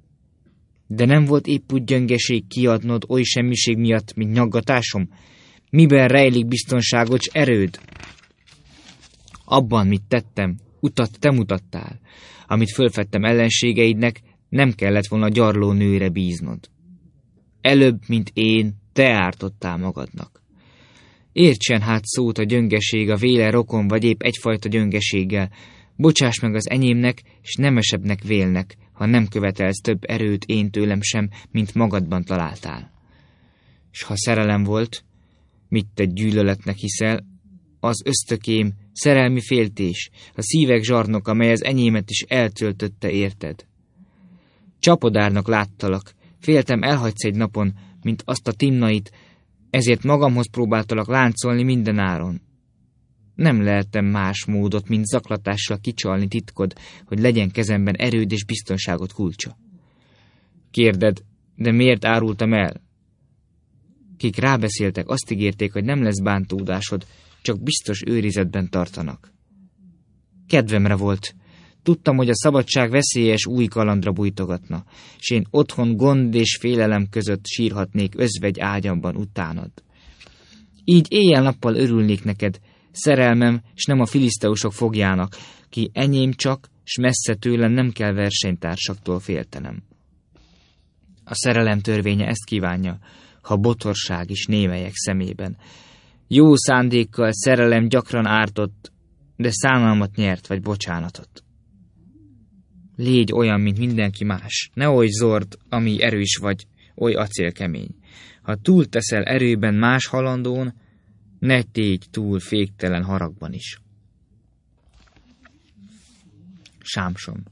De nem volt épp úgy gyöngeség kiadnod oly semmiség miatt, mint nyaggatásom? Miben rejlik biztonságos erőd? Abban, mit tettem, utat te mutattál. Amit fölfedtem ellenségeidnek, nem kellett volna gyarló nőre bíznod. Előbb, mint én, te ártottál magadnak. Értsen hát szót a gyöngeség a véle rokon, vagy épp egyfajta gyöngeséggel. Bocsáss meg az enyémnek, és nemesebbnek vélnek, ha nem követelsz több erőt én tőlem sem, mint magadban találtál. S ha szerelem volt, mit te gyűlöletnek hiszel, az ösztökém, szerelmi féltés, a szívek zsarnok, amely az enyémet is eltöltötte, érted. Csapodárnak láttalak, féltem elhagysz egy napon, mint azt a Timnait, ezért magamhoz próbáltalak láncolni mindenáron. Nem lehettem más módot, mint zaklatással kicsalni titkod, hogy legyen kezemben erőd és biztonságot kulcsa. Kérded, de miért árultam el? Kik rábeszéltek, azt ígérték, hogy nem lesz bántódásod, csak biztos őrizetben tartanak. Kedvemre volt. Tudtam, hogy a szabadság veszélyes új kalandra bújtogatna, s én otthon gond és félelem között sírhatnék özvegy ágyamban utánad. Így éjjel-nappal örülnék neked, szerelmem, s nem a filiszteusok fogjának, ki enyém csak, s messze tőlem nem kell versenytársaktól féltenem. A szerelem törvénye ezt kívánja, ha botorság is némelyek szemében. Jó szándékkal szerelem gyakran ártott, de szánalmat nyert vagy bocsánatot. Légy olyan, mint mindenki más, ne oly zord, ami erős vagy, oly acélkemény. Ha túl teszel erőben más halandón, ne tégy túl féktelen haragban is. Sámson.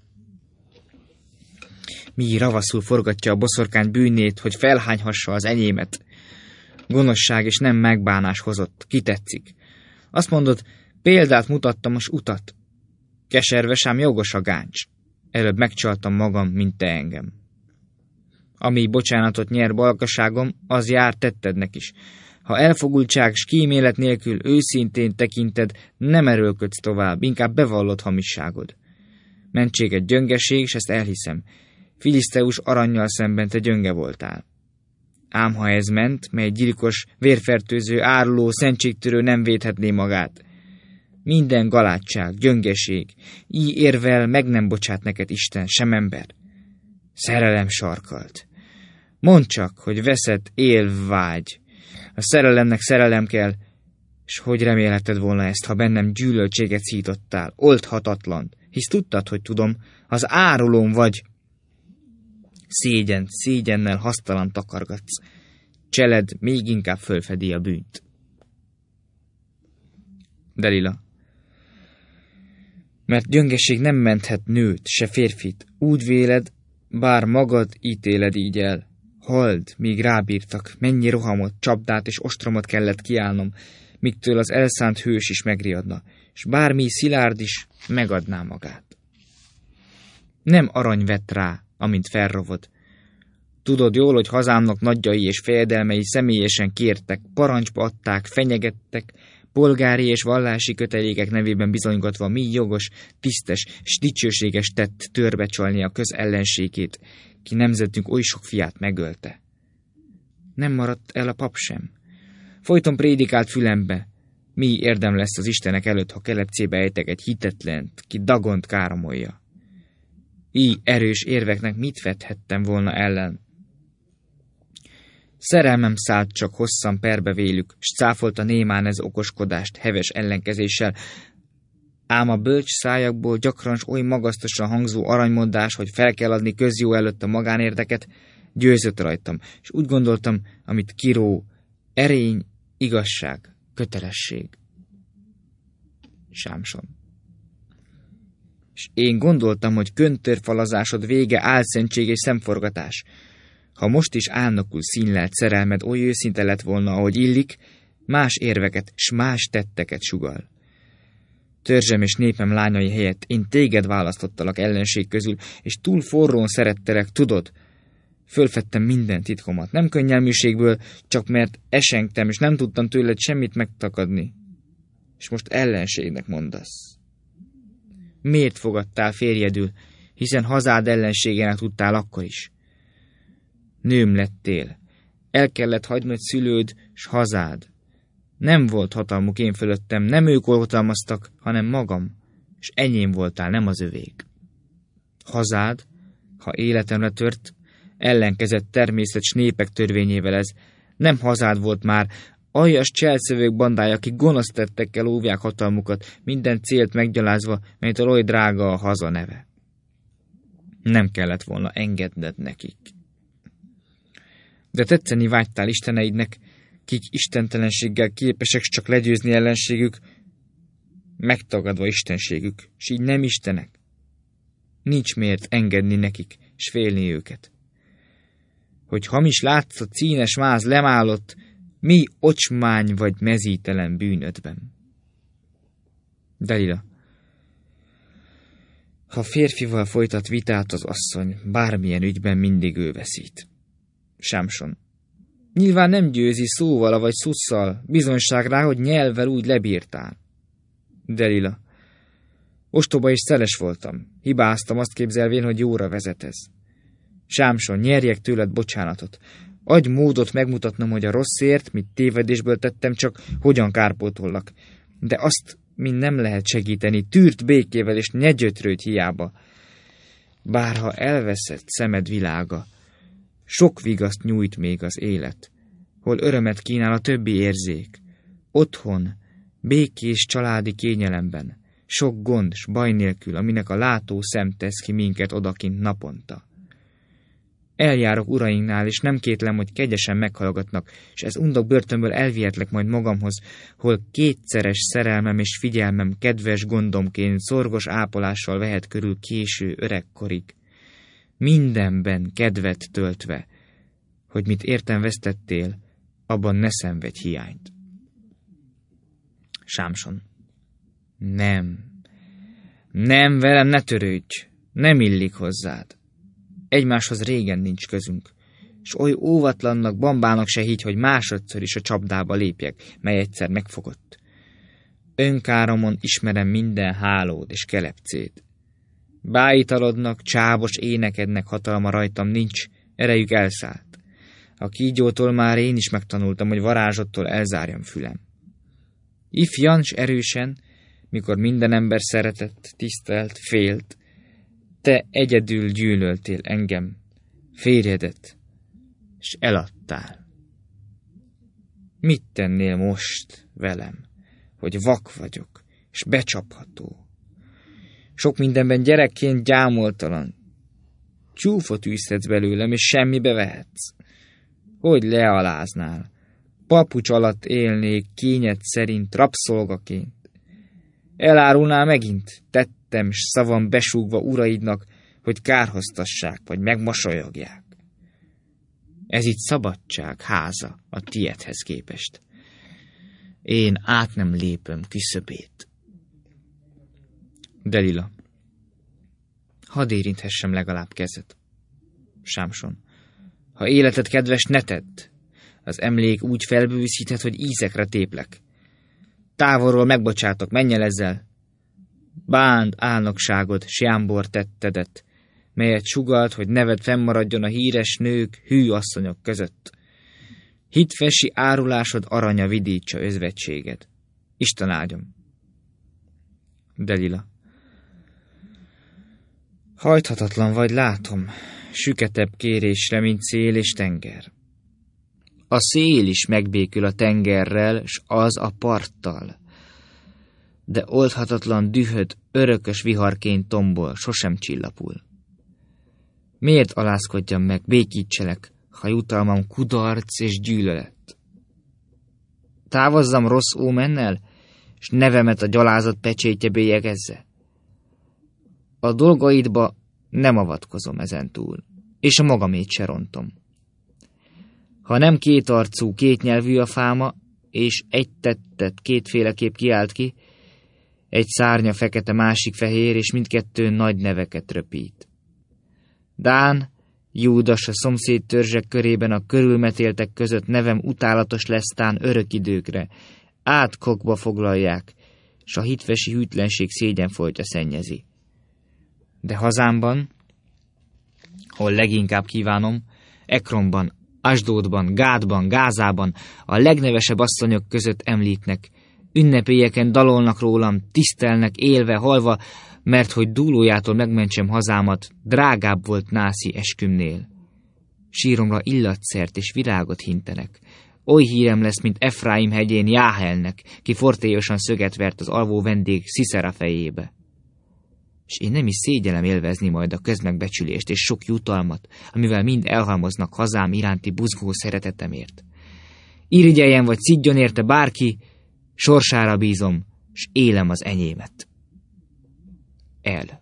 Mi ravaszul forgatja a boszorkány bűnét, hogy felhányhassa az enyémet. Gonoszság és nem megbánás hozott, kitetszik. Azt mondod, példát mutattam az utat. Keserve sám jogos a gáncs. Előbb megcsaltam magam, mint te engem. Ami bocsánatot nyer balkaságom, az jár tettednek is. Ha elfogultság s kímélet nélkül őszintén tekinted, nem erőlködsz tovább, inkább bevallod hamisságod. Mentséged gyöngeség, s ezt elhiszem. Filiszteus arannyal szemben te gyönge voltál. Ám ha ez ment, mely gyilkos, vérfertőző, áruló, szentségtörő nem védhetné magát. Minden galátság, gyöngeség, így érvel meg nem bocsát neked Isten, sem ember. Szerelem sarkalt. Mondd csak, hogy veszett élvágy. A szerelemnek szerelem kell, és hogy remélheted volna ezt, ha bennem gyűlöltséget szítottál, oldhatatlan, hisz tudtad, hogy tudom, az árulóm vagy. Szégyen, szégyennel hasztalan takargatsz. Cseled még inkább fölfedi a bűnt. Delila. Mert gyöngeség nem menthet nőt, se férfit. Úgy véled, bár magad ítéled így el. Halld, míg rábírtak, mennyi rohamot, csapdát és ostromot kellett kiállnom, mígtől az elszánt hős is megriadna, és bármi szilárd is megadná magát. Nem arany vett rá, amint felrovod. Tudod jól, hogy hazámnak nagyjai és fejedelmei személyesen kértek, parancsba adták, fenyegettek, polgári és vallási kötelékek nevében bizonygatva mi jogos, tisztes és dicsőséges tett törbecsalni a közellenségét, ki nemzetünk oly sok fiát megölte. Nem maradt el a pap sem. Folyton prédikált fülembe, mi érdem lesz az Istenek előtt, ha kelepcébe ejtek egy hitetlent, ki dagont káromolja. Így erős érveknek mit vethettem volna ellen? Szerelmem szállt csak hosszan perbe vélük, s cáfolta némán ez okoskodást heves ellenkezéssel, ám a bölcs szájakból gyakran s oly magasztosan hangzó aranymondás, hogy fel kell adni közjó előtt a magánérdeket, győzött rajtam, és úgy gondoltam, amit kiró, erény, igazság, kötelesség. Sámson. És én gondoltam, hogy köntörfalazásod vége álszentség és szemforgatás. Ha most is álnokul színlelt szerelmed oly őszinte lett volna, ahogy illik, más érveket s más tetteket sugall. Törzsem és népem lányai helyett én téged választottalak ellenség közül, és túl forrón szerettelek, tudod? Fölfedtem minden titkomat, nem könnyelműségből, csak mert esengtem, és nem tudtam tőled semmit megtakadni. És most ellenségnek mondasz. Miért fogadtál férjedül, hiszen hazád ellenségének tudtál akkor is? Nőm lettél, el kellett hagynod szülőd s hazád. Nem volt hatalmuk én fölöttem, nem ők oltalmaztak, hanem magam, és enyém voltál, nem az övék. Hazád, ha életemre tört, ellenkezett természet s népek törvényével ez, nem hazád volt már, aljas cselszövők bandája, akik gonosz tettekkel óvják hatalmukat, minden célt meggyalázva, mert oly drága a haza neve. Nem kellett volna engedned nekik. De tetszeni vágytál isteneidnek, kik istentelenséggel képesek csak legyőzni ellenségük, megtagadva istenségük, s így nem istenek. Nincs miért engedni nekik, s félni őket. Hogy hamis látszat, színes máz lemálott, mi ocsmány vagy mezítelen bűnödben. Delila. Ha férfival folytat vitát az asszony, bármilyen ügyben mindig ő veszít. Sámson. Nyilván nem győzi szóval vagy szusszal, bizonyság rá, hogy nyelvvel úgy lebírtál. Delila. Ostoba és szeles voltam. Hibáztam, azt képzelvén, hogy jóra vezet ez. Sámson, nyerjek tőled bocsánatot. Adj módot megmutatnom, hogy a rosszért, mit tévedésből tettem, csak hogyan kárpótollak. De azt mind nem lehet segíteni, tűrt békével és ne gyötrődj hiába. Bárha elveszett szemed világa, sok vigaszt nyújt még az élet, hol örömet kínál a többi érzék. Otthon, békés családi kényelemben, sok gond s baj nélkül, aminek a látó szem tesz ki minket odakint naponta. Eljárok urainknál, és nem kétlem, hogy kegyesen meghallgatnak, és ez undok börtönből elvihetlek majd magamhoz, hol kétszeres szerelmem és figyelmem kedves gondomként szorgos ápolással vehet körül késő öregkorig. Mindenben kedvet töltve, hogy mit értem vesztettél, abban ne szenvedj hiányt. Sámson. Nem. Nem, velem ne törődj, nem illik hozzád. Egymáshoz régen nincs közünk, s oly óvatlannak, bambának se higgy, hogy másodszor is a csapdába lépjek, mely egyszer megfogott. Önkáromon ismerem minden hálód és kelepcét. Bájitalodnak, csábos énekednek hatalma rajtam nincs, erejük elszállt. A kígyótól már én is megtanultam, hogy varázsottól elzárjam fülem. Ifjan s erősen, mikor minden ember szeretett, tisztelt, félt, te egyedül gyűlöltél engem, férjedet, és eladtál. Mit tennél most velem, hogy vak vagyok, és becsapható? Sok mindenben gyerekként gyámoltalan. Csúfot űzhetsz belőlem, és semmibe vehetsz. Hogy lealáznál? Papucs alatt élnék kényed szerint rabszolgaként. Elárulnál megint, tettem s szavam besúgva uraidnak, hogy kárhoztassák, vagy megmosolyogják. Ez itt szabadság háza a tiedhez képest. Én át nem lépöm küszöbét. Delila. Hadd érinthessem legalább kezed. Sámson. Ha életed kedves, ne tedd. Az emlék úgy felbőszíthet, hogy ízekre téplek. Távolról megbocsátok, menj el ezzel. Bánd álnokságod, s jámbor tettedet, melyet sugalt, hogy neved fennmaradjon a híres nők, hű asszonyok között. Hitfesi árulásod aranya vidítsa özvegységed. Isten áldjon. Delila. Hajthatatlan vagy, látom, süketebb kérésre, mint szél és tenger. A szél is megbékül a tengerrel, s az a parttal. De oldhatatlan dühöd örökös viharként tombol, sosem csillapul. Miért alázkodjam meg, békítselek, ha jutalmam kudarc és gyűlölet? Távozzam rossz ómennel, s nevemet a gyalázat pecsétje bélyegezze? A dolgaidba nem avatkozom ezentúl, és a magamét se rontom. Ha nem kétarcú, kétnyelvű a fáma, és egy tettet kétféleképp kiált ki, egy szárnya fekete, másik fehér, és mindkettő nagy neveket röpít. Dán, Júdas a szomszéd törzsek körében a körülmetéltek között nevem utálatos lesz tán örök időkre, átkokba foglalják, s a hitvesi hűtlenség szégyenfoltja szennyezi. De hazámban, hol leginkább kívánom, Ekronban, Asdódban, Gádban, Gázában a legnevesebb asszonyok között említnek, ünnepélyeken dalolnak rólam, tisztelnek, élve, halva, mert hogy dúlójától megmentsem hazámat, drágább volt nászi eskümnél. Síromra illatszert és virágot hintenek. Oly hírem lesz, mint Efraim hegyén Jáhelnek, ki fortélyosan szöget vert az alvó vendég Sziszera fejébe. És én nem is szégyellem élvezni majd a közmegbecsülést és sok jutalmat, amivel mind elhalmoznak hazám iránti buzgó szeretetemért. Irigyeljen vagy szidjon érte bárki, sorsára bízom, s élem az enyémet. El.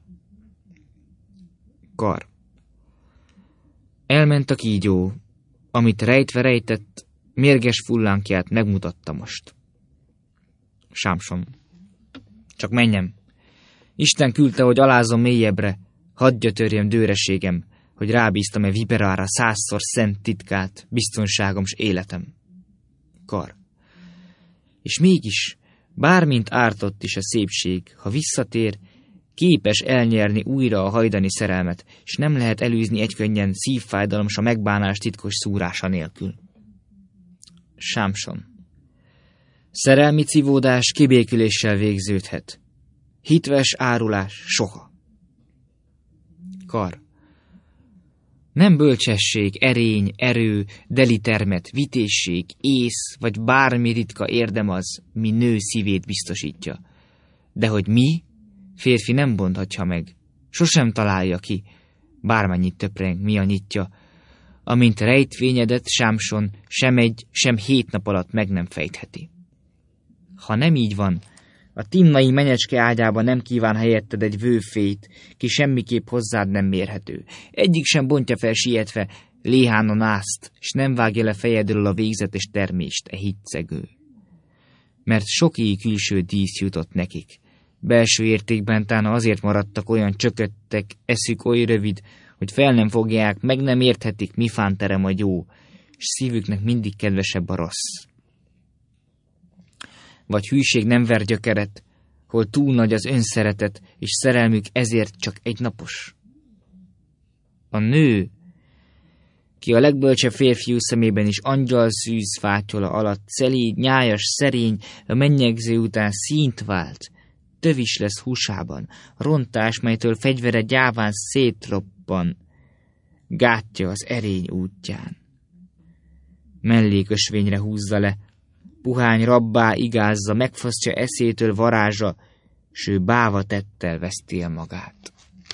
Kar. Elment a kígyó, amit rejtve rejtett, mérges fullánkját megmutatta most. Sámson. Csak menjem. Isten küldte, hogy alázom mélyebbre, hadd gyötörjem dőreségem, hogy rábíztam-e viperára százszor szent titkát, biztonságom s életem. Kar. És mégis, bármint ártott is a szépség, ha visszatér, képes elnyerni újra a hajdani szerelmet, és nem lehet elűzni egykönnyen szívfájdalom s a megbánás titkos szúrása nélkül. Sámson. Szerelmi civódás kibéküléssel végződhet. Hitves árulás soha. Kar. Nem bölcsesség, erény, erő, delitermet, vitésség, ész, vagy bármi ritka érdem az, mi nő szívét biztosítja. De hogy mi, férfi nem bonthatja meg, sosem találja ki, bármennyit töpreng, mi a nyitja, amint rejtvényedet, Sámson, sem egy, sem hét nap alatt meg nem fejtheti. Ha nem így van, a tinnai menyecske ágyában nem kíván helyetted egy vőfét, ki semmiképp hozzád nem mérhető. Egyik sem bontja fel sietve léhánon ászt, s nem vágja le fejedről a végzetes termést, e hitszegő. Mert sokéig külső dísz jutott nekik. Belső értékben tán azért maradtak olyan csököttek, eszük oly rövid, hogy fel nem fogják, meg nem érthetik, mi fán terem a jó, s szívüknek mindig kedvesebb a rossz. Vagy hűség nem ver gyökeret, hol túl nagy az önszeretet, és szerelmük ezért csak egy napos. A nő, ki a legbölcsebb férfiú szemében is angyal szűz fátyola alatt szelíd, nyájas, szerény, a mennyegző után színt vált, tövis lesz húsában, rontás, melytől fegyvere gyáván szétroppan, gátja az erény útján. Mellékösvényre húzza le, puhány rabbá igázza, megfosztja eszétől varázsa, s ő báva tettel veszti el magát.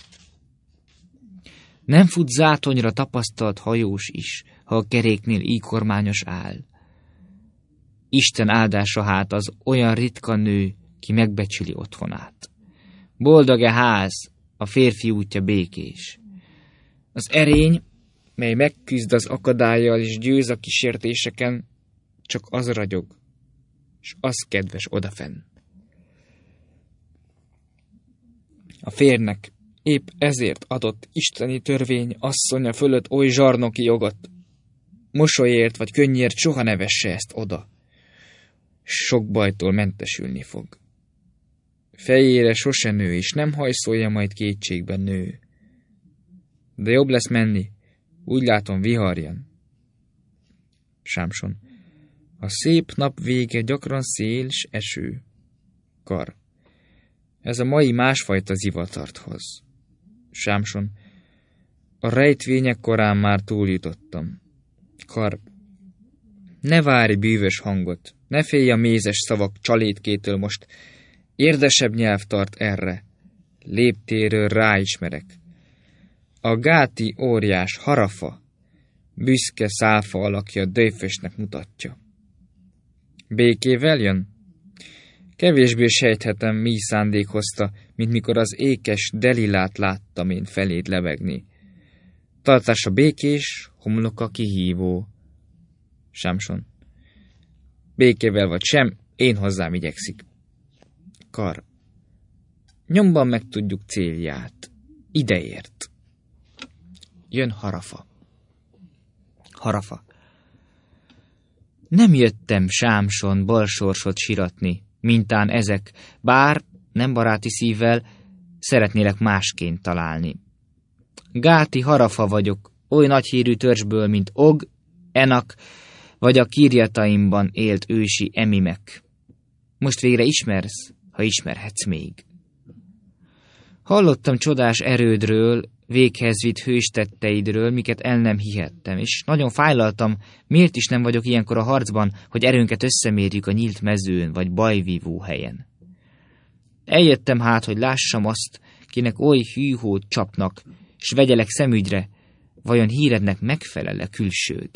Nem fut zátonyra tapasztalt hajós is, ha a keréknél így kormányos áll. Isten áldása hát az olyan ritka nő, ki megbecsüli otthonát. Boldog-e ház, a férfi útja békés. Az erény, mely megküzd az akadályjal és győz a kísértéseken, csak az ragyog, és az kedves odafenn. A férnek épp ezért adott isteni törvény asszonya fölött oly zsarnoki jogot. Mosolyért vagy könnyért soha ne vesse ezt oda. Sok bajtól mentesülni fog. Fejére sose nő, és nem hajszolja majd kétségben nő. De jobb lesz menni, úgy látom viharjan. Sámson. A szép nap vége gyakran szél s eső. Kar. Ez a mai másfajta zivatart hoz. Sámson. A rejtvények korán már túljutottam. Kar. Ne várj bűvös hangot, ne félj a mézes szavak csalétkétől most. Érdesebb nyelv tart erre. Léptéről ráismerek. A gáti óriás Harafa, büszke szálfa alakja döjfösnek mutatja. Békével jön? Kevésbé sejthetem, mi szándék hozta, mint mikor az ékes Delilát láttam én feléd lebegni. Tartása békés, homloka kihívó. Sámson. Békével vagy sem, én hozzám igyekszik. Kar. Nyomban megtudjuk célját. Ideért. Jön Harafa. Harafa. Nem jöttem Sámson balsorsot siratni, mintán ezek, bár nem baráti szívvel, szeretnélek másként találni. Gáti Harafa vagyok, oly nagyhírű törzsből, mint Og, Enak, vagy a Kirjataimban élt ősi Emimek. Most végre ismersz, ha ismerhetsz még. Hallottam csodás erődről, véghez vitt hőstetteidről, miket el nem hihettem, és nagyon fájlaltam, miért is nem vagyok ilyenkor a harcban, hogy erőnket összemérjük a nyílt mezőn, vagy bajvívó helyen. Eljöttem hát, hogy lássam azt, kinek oly hűhót csapnak, s vegyelek szemügyre, vajon hírednek megfelel-e külsőd?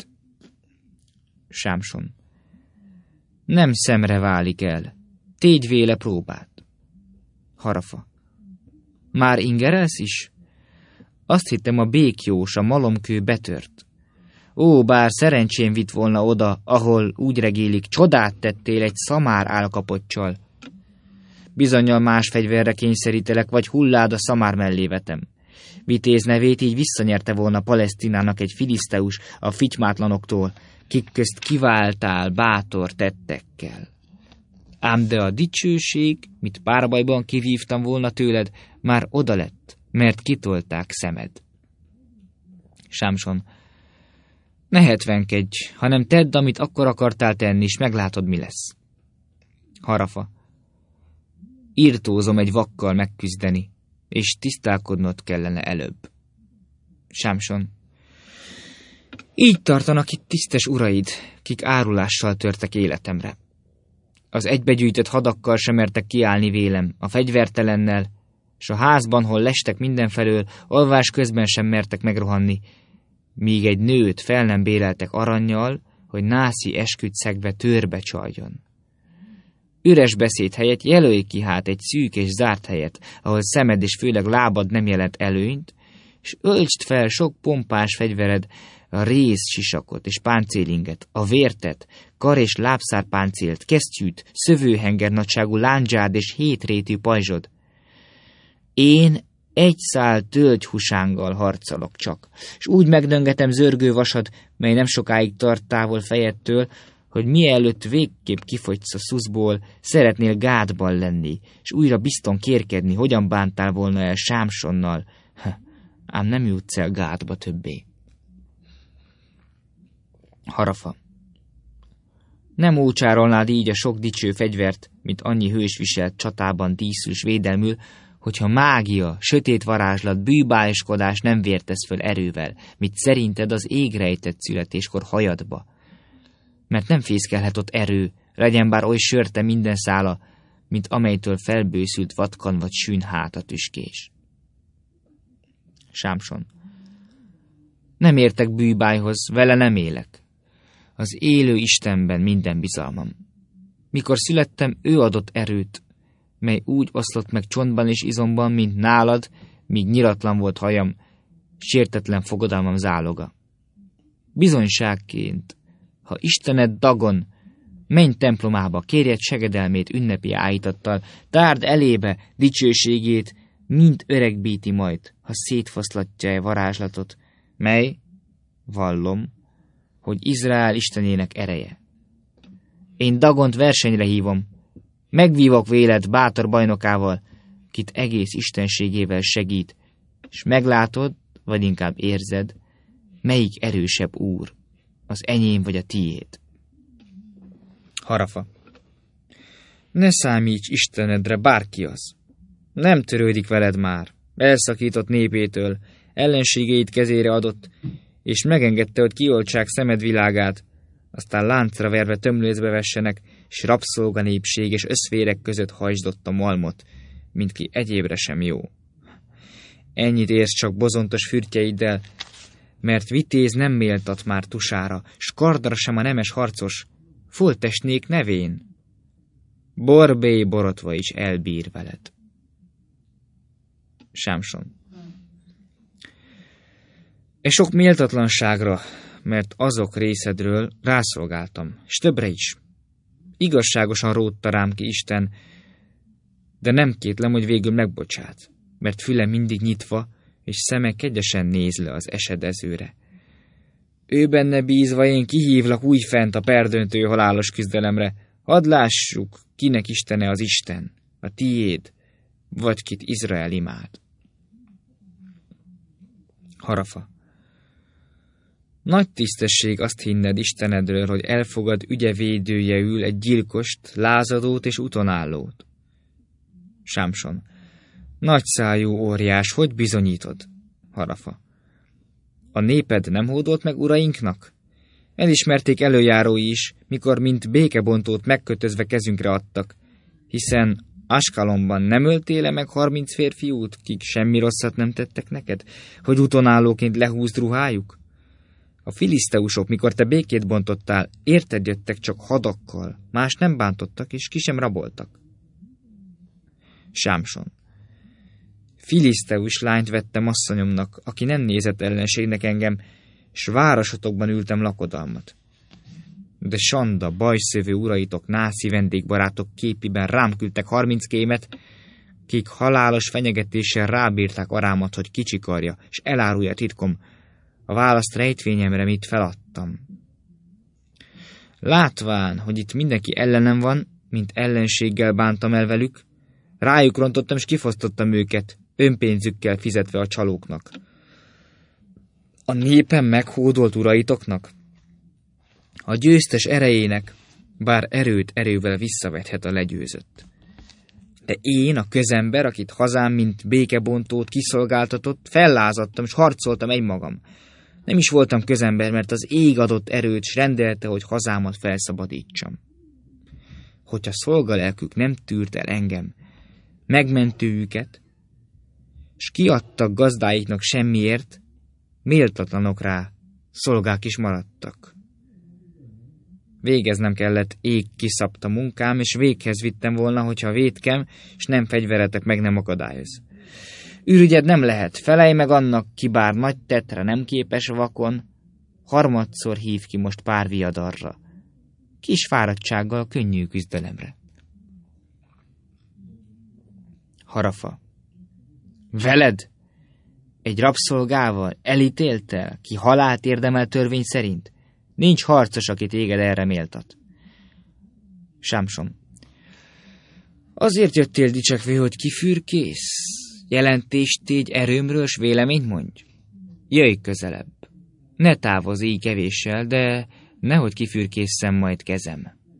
Sámson. Nem szemre válik el, tégy véle próbát. Harafa. Már ingerelsz is? Azt hittem, a békjós, a malomkő betört. Ó, bár szerencsém vitt volna oda, ahol úgy regélik, csodát tettél egy szamár álkapocsal. Bizonnyal más fegyverre kényszerítelek, vagy hullád a szamár mellé vetem. Vitéz nevét így visszanyerte volna Palesztinának egy filiszteus a fitymátlanoktól, kik közt kiváltál bátor tettekkel. Ám de a dicsőség, mit párbajban kivívtam volna tőled, már oda lett, mert kitolták szemed. Sámson. Ne hetvenkedj, hanem tedd, amit akkor akartál tenni, és meglátod, mi lesz. Harafa. Írtózom egy vakkal megküzdeni, és tisztálkodnod kellene előbb. Sámson. Így tartanak itt tisztes uraid, kik árulással törtek életemre. Az egybegyűjtött hadakkal sem mertek kiállni vélem, a fegyvertelennel, s a házban, hol lestek mindenfelől, alvás közben sem mertek megrohanni, míg egy nőt fel nem béreltek arannyal, hogy nászi esküt szegve törbe csaljon. Üres beszéd helyett jelölj ki hát egy szűk és zárt helyet, ahol szemed és főleg lábad nem jelent előnyt, és öltsd fel sok pompás fegyvered, a réz sisakot és páncélinget, a vértet, kar- és lábszárpáncélt, kesztyűt, szövőhenger nagyságú lándzsád és hétrétű pajzsod. Én egy szál tölgyhusánggal harcolok csak, és úgy megdöngetem zörgő vasad, mely nem sokáig tart távol fejedtől, hogy mielőtt végképp kifogysz a szuszból, szeretnél Gádban lenni, és újra bizton kérkedni, hogyan bántál volna el Sámsonnal, ám nem jutsz el Gádba többé. Harafa. Nem ócsárolnád így a sok dicső fegyvert, mint annyi hős viselt csatában díszül s védelmül, hogyha mágia, sötét varázslat, bűbájoskodás nem vértesz föl erővel, mit szerinted az ég rejtett születéskor hajadba. Mert nem fészkelhet ott erő, legyen bár oly sörte minden szála, mint amelytől felbőszült vatkan vagy sűn háta tüskés. Sámson. Nem értek bűbájhoz, vele nem élek. Az élő Istenben minden bizalmam. Mikor születtem, ő adott erőt, mely úgy oszlott meg csontban és izomban, mint nálad, míg nyilatlan volt hajam, sértetlen fogadalmam záloga. Bizonyságként, ha Istened Dagon, menj templomába, kérjed segedelmét ünnepi állítattal, tárd elébe dicsőségét, mind öregbíti majd, ha szétfoszlatja-e varázslatot, mely, vallom, hogy Izrael Istenének ereje. Én Dagont versenyre hívom, megvívok véled bátor bajnokával, kit egész istenségével segít, és meglátod, vagy inkább érzed, melyik erősebb úr, az enyém vagy a tiéd. Harafa. Ne számíts Istenedre, bárki az. Nem törődik veled már, elszakított népétől, ellenségeit kezére adott, és megengedte, hogy kioltsák szemed világát, aztán láncra verve tömlőcbe vessenek, s rabszolga népség és összvérek között hajtsdott a malmot, mint ki egyébre sem jó. Ennyit érsz csak bozontos fürtjeiddel, mert vitéz nem méltat már tusára, s kardra sem a nemes harcos, foltestnék nevén. Borbély borotva is elbír veled. Sámson. E sok méltatlanságra, mert azok részedről rászolgáltam, s többre is. Igazságosan rótta rám ki Isten, de nem kétlem, hogy végül megbocsát, mert füle mindig nyitva, és szeme kegyesen néz le az esedezőre. Ő benne bízva én kihívlak újfent a perdöntő halálos küzdelemre, hadd lássuk, kinek Istene az Isten, a tiéd, vagy kit Izrael imád. Harafa. Nagy tisztesség azt hinned Istenedről, hogy elfogad ügyevédőjeül egy gyilkost, lázadót és utonállót. Sámson. Nagyszájú óriás, hogy bizonyítod? Harafa. A néped nem hódolt meg urainknak? Elismerték előjárói is, mikor mint békebontót megkötözve kezünkre adtak, hiszen Askalonban nem öltél meg harminc férfiút, kik semmi rosszat nem tettek neked, hogy utonállóként lehúzd ruhájuk? A filiszteusok, mikor te békét bontottál, érted jöttek csak hadakkal, más nem bántottak, és ki sem raboltak. Sámson. Filiszteus lányt vettem asszonyomnak, aki nem nézett ellenségnek engem, s városotokban ültem lakodalmat. De Sanda, bajszövő uraitok, nászi vendégbarátok képiben rám küldtek harminc kémet, kik halálos fenyegetéssel rábírták arámat, hogy kicsikarja, és elárulja titkom, a választ rejtvényemre, mit feladtam. Látván, hogy itt mindenki ellenem van, mint ellenséggel bántam el velük, rájuk rontottam, és kifosztottam őket, önpénzükkel fizetve a csalóknak. A népem meghódolt uraitoknak? A győztes erejének, bár erőt erővel visszavethet a legyőzött. De én, a közember, akit hazám, mint békebontót kiszolgáltatott, fellázadtam, és harcoltam egymagam. Nem is voltam közember, mert az ég adott erőt, s rendelte, hogy hazámat felszabadítsam. Hogyha szolgalelkük nem tűrt el engem, megmentőjüket, s kiadtak gazdáiknak semmiért, méltatlanok rá, szolgák is maradtak. Végeznem kellett, ég kiszabta munkám, és véghez vittem volna, hogyha vétkem, és nem fegyveretek meg nem akadályoz. Ürügyed nem lehet, felej meg annak, ki bár nagy tettre nem képes vakon, harmadszor hív ki most pár viadarra, kis fáradtsággal könnyű küzdelemre. Harafa. Veled? Egy rabszolgával elítéltel, ki halált érdemel törvény szerint? Nincs harcos, aki téged erre méltat. Sámson. Azért jöttél dicsekvő, hogy kifürkész? Jelentést tégy erőmről, s véleményt mondj? Jöjj közelebb. Ne távozz így kevéssel, de nehogy kifürkésszem majd kezem.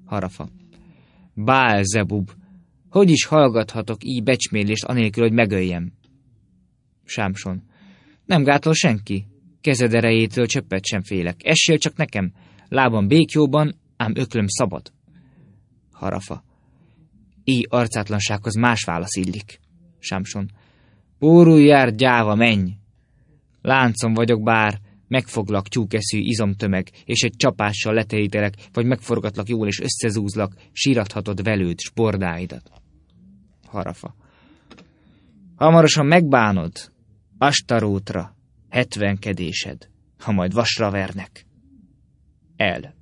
Harafa. Bál-Zebub, hogy is hallgathatok így becsmérlést anélkül, hogy megöljem? Sámson. Nem gátol senki. Kezed erejétől csöppet sem félek. Essél csak nekem. Lábam békjóban, ám öklöm szabad. Harafa. Így arcátlansághoz más válasz illik. Sámson. Póruljár, gyáva, menj! Láncom vagyok bár, megfoglak tyúkeszű izomtömeg, és egy csapással leterítelek, vagy megforgatlak jól, és összezúzlak, sírathatod velőd, spordáidat. Harafa. Hamarosan megbánod, Astarótra, hetvenkedésed, ha majd vasra vernek. El.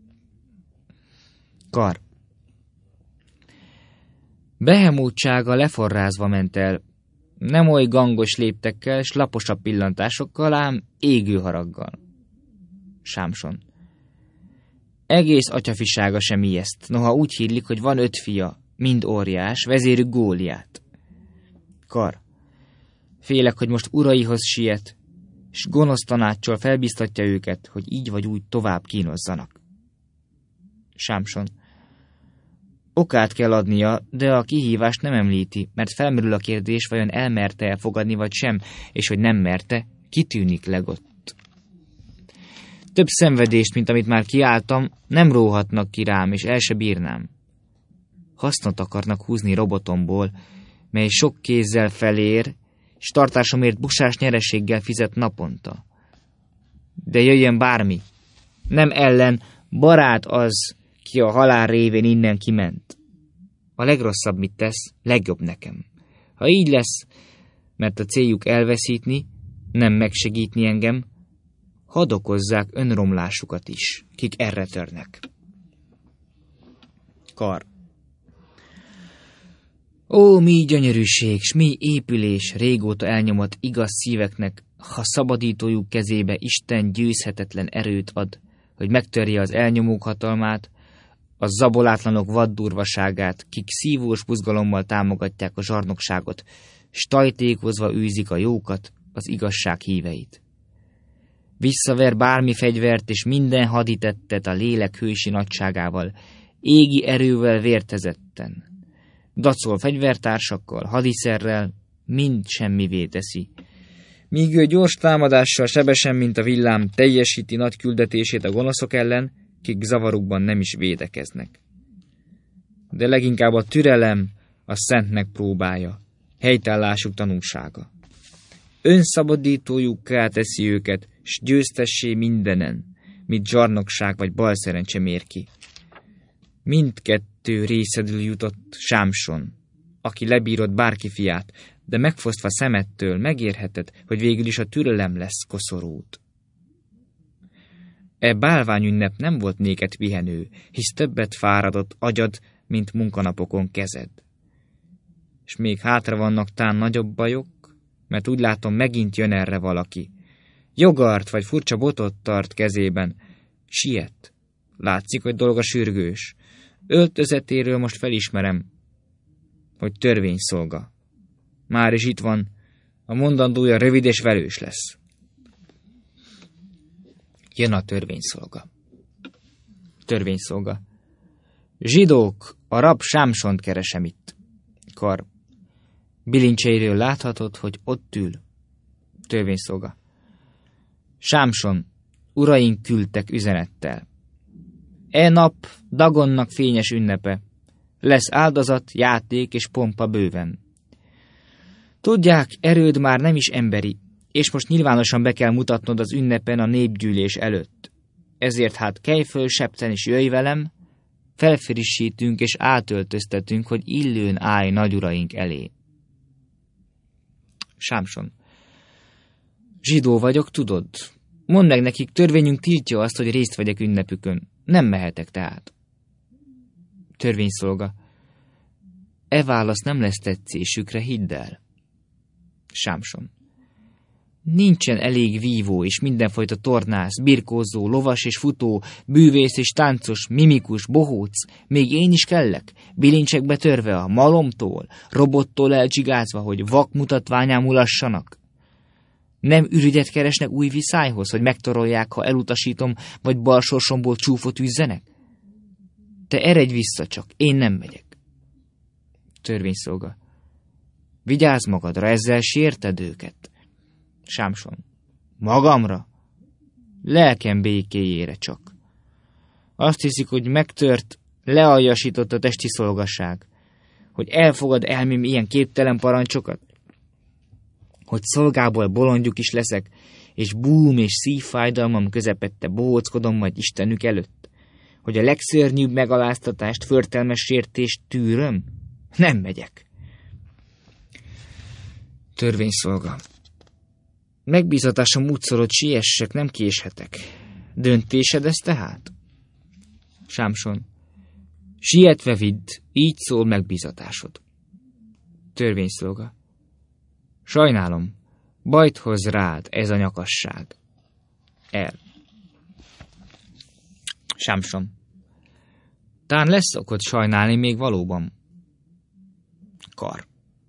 Kar. Behemótsága leforrázva ment el, nem oly gangos léptekkel, s laposabb pillantásokkal, ám égő haraggal. Sámson. Egész atyafisága sem ijeszt, noha úgy hírlik, hogy van öt fia, mind óriás, vezérük Góliát. Kar. Félek, hogy most uraihoz siet, s gonosz tanáccsal felbiztatja őket, hogy így vagy úgy tovább kínozzanak. Sámson. Okát kell adnia, de a kihívást nem említi, mert felmerül a kérdés, vajon elmerte elfogadni vagy sem, és hogy nem merte, kitűnik legott. Több szenvedést, mint amit már kiálltam, nem róhatnak ki rám, és el se bírnám. Hasznot akarnak húzni robotomból, mely sok kézzel felér, és tartásomért busás nyereséggel fizet naponta. De jöjjön bármi, nem ellen, barát az, ki a halál révén innen kiment. A legrosszabb, mit tesz, legjobb nekem. Ha így lesz, mert a céljuk elveszítni, nem megsegítni engem, hadd okozzák önromlásukat is, kik erre törnek. Kar. Ó, mi gyönyörűség, s mi épülés régóta elnyomott igaz szíveknek, ha szabadítójuk kezébe Isten győzhetetlen erőt ad, hogy megtörje az elnyomók hatalmát, a zabolátlanok vaddurvaságát, kik szívós buzgalommal támogatják a zsarnokságot, s tajtékozva űzik a jókat, az igazság híveit. Visszaver bármi fegyvert és minden haditettet a lélek hősi nagyságával, égi erővel vértezetten. Dacol fegyvertársakkal, hadiszerrel, mind semmivé teszi. Míg ő gyors támadással sebesen, mint a villám, teljesíti nagy küldetését a gonoszok ellen, kik zavarukban nem is védekeznek. De leginkább a türelem a szentnek próbája, helytállásuk tanúsága. Önszabadítójukká teszi őket, s győztessé mindenen, mit zsarnokság vagy balszerencse mér ki. Mindkettő részedül jutott Sámson, aki lebírott bárki fiát, de megfosztva szemettől megérheted, hogy végül is a türelem lesz koszorút. E bálványünnep nem volt néked pihenő, hisz többet fáradott agyad, mint munkanapokon kezed. És még hátra vannak tán nagyobb bajok, mert úgy látom, megint jön erre valaki. Jogart vagy furcsa botot tart kezében. Siet. Látszik, hogy dolga sürgős. Öltözetéről most felismerem, hogy törvényszolga. Már is itt van, a mondandója rövid és velős lesz. Jön a törvényszolga. Törvényszolga. Zsidók, a rab Sámsont keresem itt. Kar. Bilincseiről láthatod, hogy ott ül. Törvényszolga. Sámson, uraink küldtek üzenettel. E nap Dagonnak fényes ünnepe. Lesz áldozat, játék és pompa bőven. Tudják, erőd már nem is emberi, és most nyilvánosan be kell mutatnod az ünnepen a népgyűlés előtt. Ezért hát kelj föl septen és jöjj velem, felfrissítünk és átöltöztetünk, hogy illőn állj nagyuraink elé. Sámson. Zsidó vagyok, tudod. Mondd meg nekik, törvényünk tiltja azt, hogy részt vegyek ünnepükön. Nem mehetek tehát. Törvényszolga. E válasz nem lesz tetszésükre, hidd el. Sámson. Nincsen elég vívó és mindenfajta tornász, birkózó, lovas és futó, bűvész és táncos, mimikus, bohóc. Még én is kellek, bilincsekbe törve a malomtól, robottól elcsigázva, hogy vak mutatványán mulassanak. Nem ürügyet keresnek új viszályhoz, hogy megtorolják, ha elutasítom, vagy balsorsomból csúfot üzzenek? Te eredj vissza csak, én nem megyek. Törvényszolga. Vigyázz magadra, ezzel sérted őket. Sámson. Magamra? Lelkem békéjére csak. Azt hiszik, hogy megtört, lealjasított a testi szolgasság, hogy elfogad elmém ilyen képtelen parancsokat, hogy szolgából bolondjuk is leszek, és búm és szívfájdalmam közepette bohóckodom majd Istenük előtt, hogy a legszörnyűbb megaláztatást, förtelmes sértést tűröm? Nem megyek. Törvényszolga. Megbízatásom úgy szól, hogy siessek, nem késhetek. Döntésed ez tehát? Sámson. Sietve vidd, így szól megbízatásod. Törvényszolga. Sajnálom, bajt hoz rád ez a nyakasság. El. Sámson. Tán lesz okod sajnálni még valóban. Kar.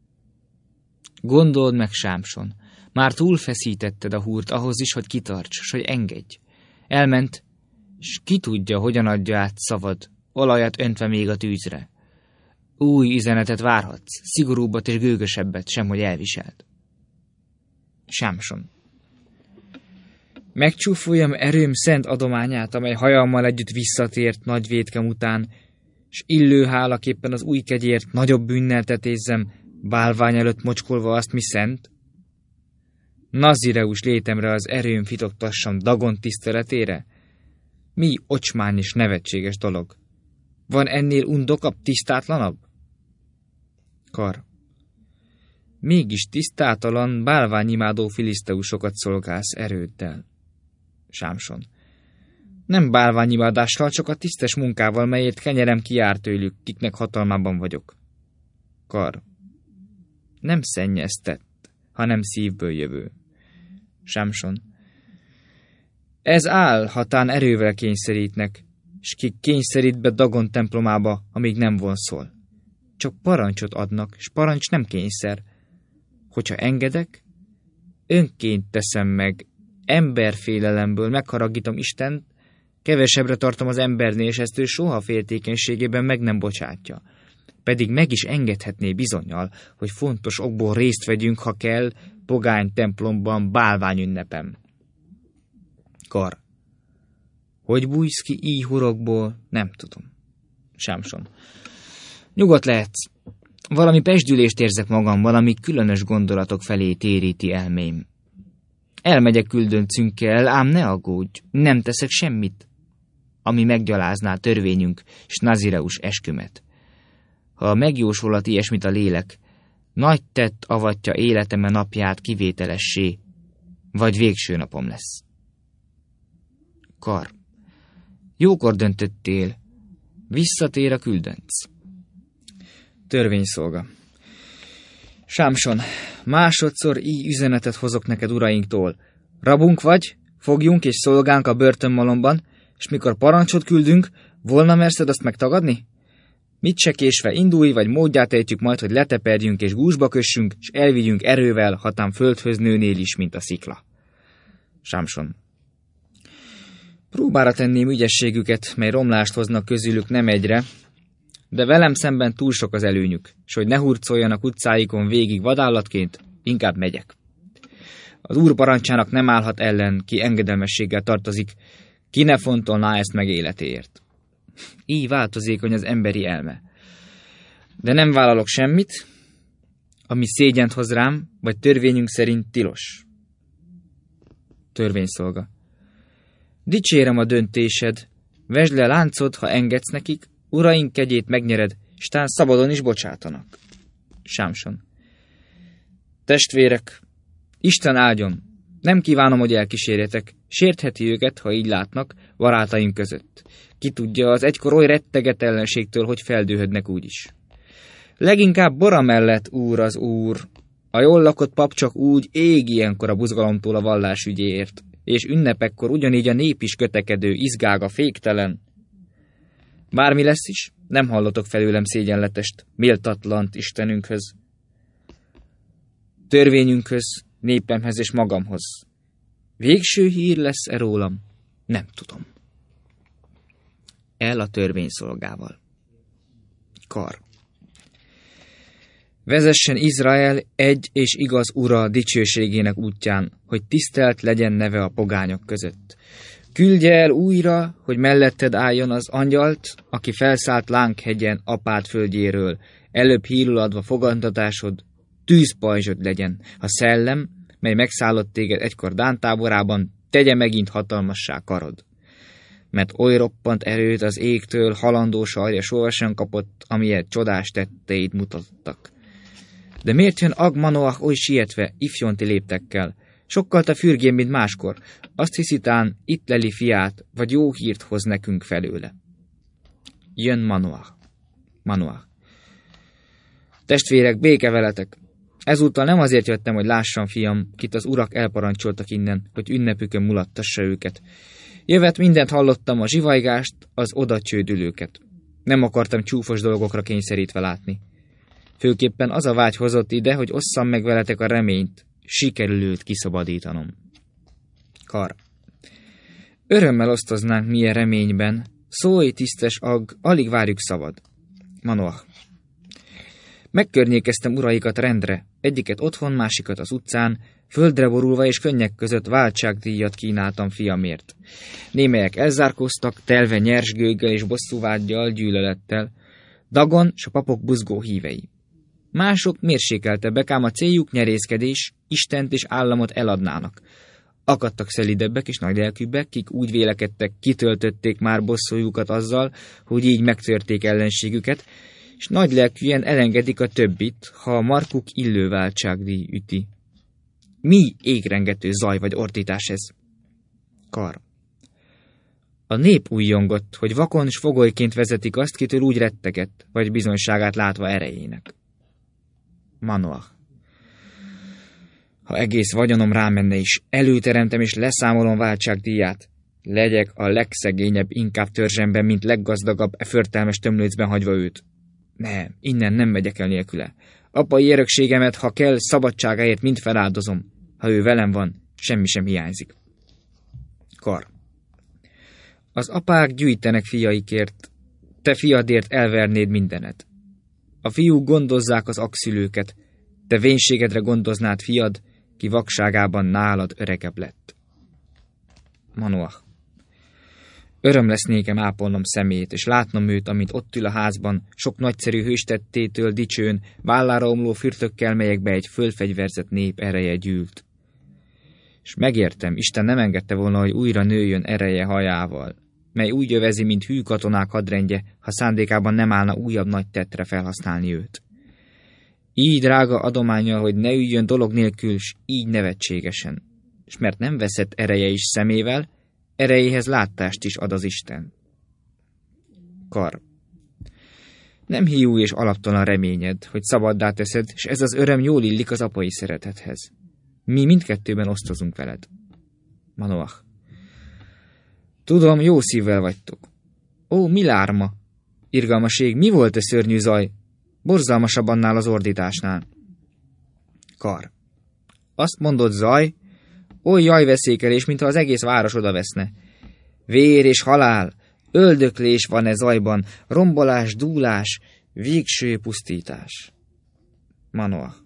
Gondold meg, Sámson, már túlfeszítetted a húrt ahhoz is, hogy kitarts, s hogy engedj. Elment, s ki tudja, hogyan adja át szavad, olajat öntve még a tűzre. Új üzenetet várhatsz, szigorúbbat és gőgösebbet, semhogy elviselt. Sámson. Megcsúfoljam erőm szent adományát, amely hajammal együtt visszatért nagy vétkem után, s illő hálaképpen az új kegyért nagyobb bűnnel tetézzem, bálvány előtt mocskolva azt, mi szent? Nazireus létemre az erőm fitoktassam Dagon tiszteletére? Mi ocsmány és nevetséges dolog? Van ennél undokabb, tisztátlanabb? Kar. Mégis tisztátalan, bálványimádó filiszteusokat szolgálsz erőddel. Sámson. Nem bálványimádással, csak a tisztes munkával, melyért kenyerem kijár tőlük, kiknek hatalmában vagyok. Kar. Nem szennyeztett, hanem szívből jövő. Sámson. Ez áll, hatán erővel kényszerítnek, s ki kényszerít be Dagon templomába, amíg nem vonszol. Csak parancsot adnak, s parancs nem kényszer. Hogyha engedek, önként teszem meg, emberfélelemből megharagítom Istent, kevesebbre tartom az embernél, és ezt ő soha féltékenységében meg nem bocsátja. Pedig meg is engedhetné bizonnyal, hogy fontos okból részt vegyünk, ha kell, pogány templomban, bálványünnepem. Kar. Hogy bújsz ki így hurokból, nem tudom. Sámson. Nyugodt lehetsz. Valami pezsdülést érzek magam, valami különös gondolatok felé téríti elmém. Elmegyek küldöncünkkel, ám ne aggódj, nem teszek semmit, ami meggyalázná törvényünk s nazireus eskümet. Ha megjósolhat ilyesmit a lélek, nagy tett avatja életeme napját kivételessé, vagy végső napom lesz. Kar. Jókor döntöttél, visszatér a küldönc. Törvényszolga. Sámson, másodszor így üzenetet hozok neked urainktól. Rabunk vagy, fogjunk és szolgánk a börtönmalomban, és mikor parancsot küldünk, volna merszed azt megtagadni? Mit se késve indulj, vagy módját ejtjük majd, hogy leteperjünk és gúzsba kössünk, és elvigyünk erővel, hatán földhöz nőnél is, mint a szikla. Sámson. Próbára tenném ügyességüket, mely romlást hoznak közülük nem egyre, de velem szemben túl sok az előnyük, s hogy ne hurcoljanak utcáikon végig vadállatként, inkább megyek. Az úr parancsának nem állhat ellen, ki engedelmességgel tartozik, ki ne fontolná ezt meg életéért. Így változékony az emberi elme. De nem vállalok semmit, ami szégyent hoz rám, vagy törvényünk szerint tilos. Törvényszolga. Dicsérem a döntésed, vesd le láncod, ha engedsz nekik, uraink kegyét megnyered, s tán szabadon is bocsátanak. Sámson. Testvérek, Isten áldjon, nem kívánom, hogy elkísérjetek, sértheti őket, ha így látnak, barátaink között. Ki tudja, az egykor oly retteget ellenségtől, hogy feldőhödnek úgyis. Leginkább Bora mellett úr az úr, a jól lakott pap csak úgy ég ilyenkor a buzgalomtól a vallás ügyéért, és ünnepekkor ugyanígy a nép is kötekedő, izgága, féktelen. Bármi lesz is, nem hallotok felőlem szégyenletest, méltatlant Istenünkhöz, törvényünkhöz, népemhez és magamhoz. Végső hír lesz-e rólam? Nem tudom. el a törvényszolgával. Kar. Vezessen Izrael egy és igaz ura dicsőségének útján, hogy tisztelt legyen neve a pogányok között. Küldje el újra, hogy melletted álljon az angyalt, aki felszállt Lánghegyen apád földjéről, előbb hírul adva fogantatásod, tűzpajzsod legyen, a szellem, mely megszállott téged egykor Dán táborában, tegye megint hatalmassá karod. Mert oly roppant erőt az égtől halandó sarja sohasem kapott, amilyet csodás tetteid mutattak. De miért jön Ag Manoach oly sietve, ifjonti léptekkel? Sokkal te fürgén, mint máskor. Azt hiszitán, itt leli fiát, vagy jó hírt hoz nekünk felőle. Jön Manoach. Manoach. Testvérek, béke veletek! Ezúttal nem azért jöttem, hogy lássam, fiam, kit az urak elparancsoltak innen, hogy ünnepükön mulattassa őket. Jövet mindent hallottam, a zsivajgást, az odacsődülőket. Nem akartam csúfos dolgokra kényszerítve látni. Főképpen az a vágy hozott ide, hogy osszam meg veletek a reményt, sikerül őt kiszabadítanom. Kar. Örömmel osztoznánk milyen reményben, szólj, tisztes Ag, alig várjuk szavad. Manoach. Megkörnyékeztem uraikat rendre, egyiket otthon, másikat az utcán, földre borulva és könnyek között váltságdíjat kínáltam fiamért. Némelyek elzárkóztak, telve nyersgőggel és bosszúvággyal, gyűlölettel, Dagon s a papok buzgó hívei. Mások mérsékeltebbek, ám a céljuk nyerészkedés, Istent és államot eladnának. Akadtak szelidebbek és nagylelkűbbek, kik úgy vélekedtek, kitöltötték már bosszújukat azzal, hogy így megtörték ellenségüket, és nagylelkűen elengedik a többit, ha a markuk illő váltságdíj üti. Mi égrengető zaj vagy ordítás ez? Kar. A nép újjongott, hogy vakon s fogolyként vezetik azt, kitől úgy rettegett, vagy bizonyságát látva erejének. Manoach. Ha egész vagyonom rámenne is, előteremtem és leszámolom váltságdíját, legyek a legszegényebb inkább törzsemben, mint leggazdagabb e förtelmes tömlőcben hagyva őt. Nem, innen nem megyek el nélküle. Apai örökségemet, ha kell, szabadságáért mind feláldozom. Ha ő velem van, semmi sem hiányzik. Kar. Az apák gyűjtenek fiaikért, te fiadért elvernéd mindenet. A fiúk gondozzák az akszülőket, te vénségedre gondoznád fiad, ki vakságában nálad öregebb lett. Manoach. Öröm lesz nékem ápolnom szemét, és látnom őt, amint ott ül a házban, sok nagyszerű hőstettétől dicsőn, vállára omló fürtökkel, melyekbe egy fölfegyverzett nép ereje gyűlt. És megértem, Isten nem engedte volna, hogy újra nőjön ereje hajával, mely úgy övezi, mint hű katonák hadrendje, ha szándékában nem állna újabb nagy tettre felhasználni őt. Így drága adománya, hogy ne üljön dolog nélkül, s így nevetségesen. És mert nem veszett ereje is szemével, erejéhez látást is ad az Isten. Kar. Nem hiú és alaptalan reményed, hogy szabaddá teszed, és ez az öröm jól illik az apai szeretethez. Mi mindkettőben osztozunk veled. Manoach. Tudom, jó szívvel vagytok. Ó, mi lárma! Irgalmaség, mi volt a szörnyű zaj? Borzalmasabb annál az ordításnál. Kar. Azt mondod, zaj? Oly jajveszékelés, mintha az egész város odaveszne. Vér és halál, öldöklés van e zajban, rombolás, dúlás, végső pusztítás. Manoach.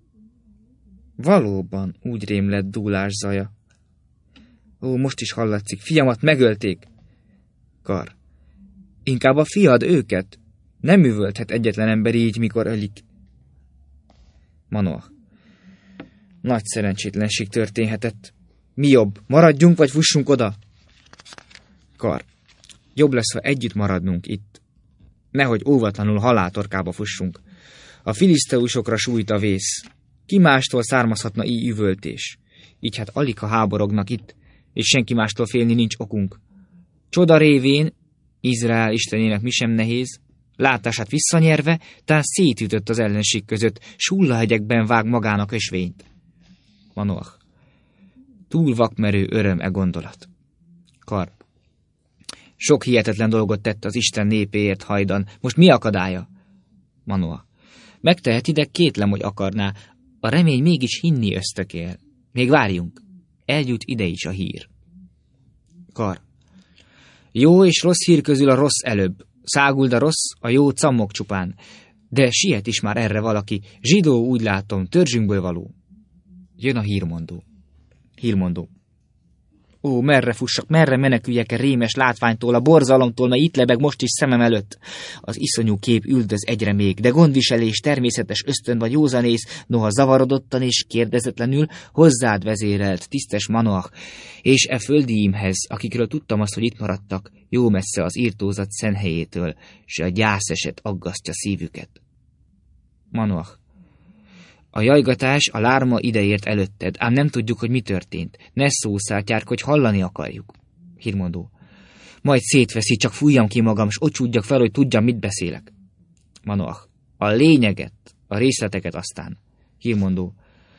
Valóban úgy rém lett dúlás zaja. Ó, most is hallatszik, fiamat megölték. Kar. Inkább a fiad őket. Nem üvölthet egyetlen ember így, mikor ölik. Manoach. Nagy szerencsétlenség történhetett. Mi jobb, maradjunk, vagy fussunk oda? Kar. Jobb lesz, ha együtt maradnunk itt. Nehogy óvatlanul haláltorkába fussunk. A filiszteusokra sújt a vész. Ki mástól származhatna így üvöltés? Így hát alig ha háborognak itt, és senki mástól félni nincs okunk. Csoda révén, Izrael istenének mi sem nehéz, látását visszanyerve, tán szétütött az ellenség között, s hullahegyekben vág magának ösvényt. Manoach. Túl vakmerő öröm e gondolat. Kar. Sok hihetetlen dolgot tett az Isten népéért hajdan, most mi akadálya? Manoach. Megteheti, de kétlem, hogy akarná, a remény mégis hinni ösztökél. Még várjunk, eljut ide is a hír. Kar. Jó és rossz hír közül a rossz előbb. Száguld a rossz, a jó cammog csupán. De siet is már erre valaki. Zsidó, úgy látom, törzsünkből való. Jön a hírmondó. Hírmondó. Ó, merre fussak, merre meneküljek a rémes látványtól, a borzalomtól, mely itt lebeg most is szemem előtt. Az iszonyú kép üldöz egyre még, de gondviselés, természetes ösztön vagy józanész, noha zavarodottan és kérdezetlenül hozzád vezérelt, tisztes Manoach, és e földiimhez, akikről tudtam azt, hogy itt maradtak, jó messze az írtózat szenhelyétől, s a gyászeset aggasztja szívüket. Manoach. A jajgatás, a lárma ideért előtted, ám nem tudjuk, hogy mi történt. Ne szószáltyárk, hogy hallani akarjuk. Hírmondó. Majd szétveszi, csak fújjam ki magam, s ocsúdjak fel, hogy tudjam, mit beszélek. Manoach. A lényeget, a részleteket aztán. Hírmondó.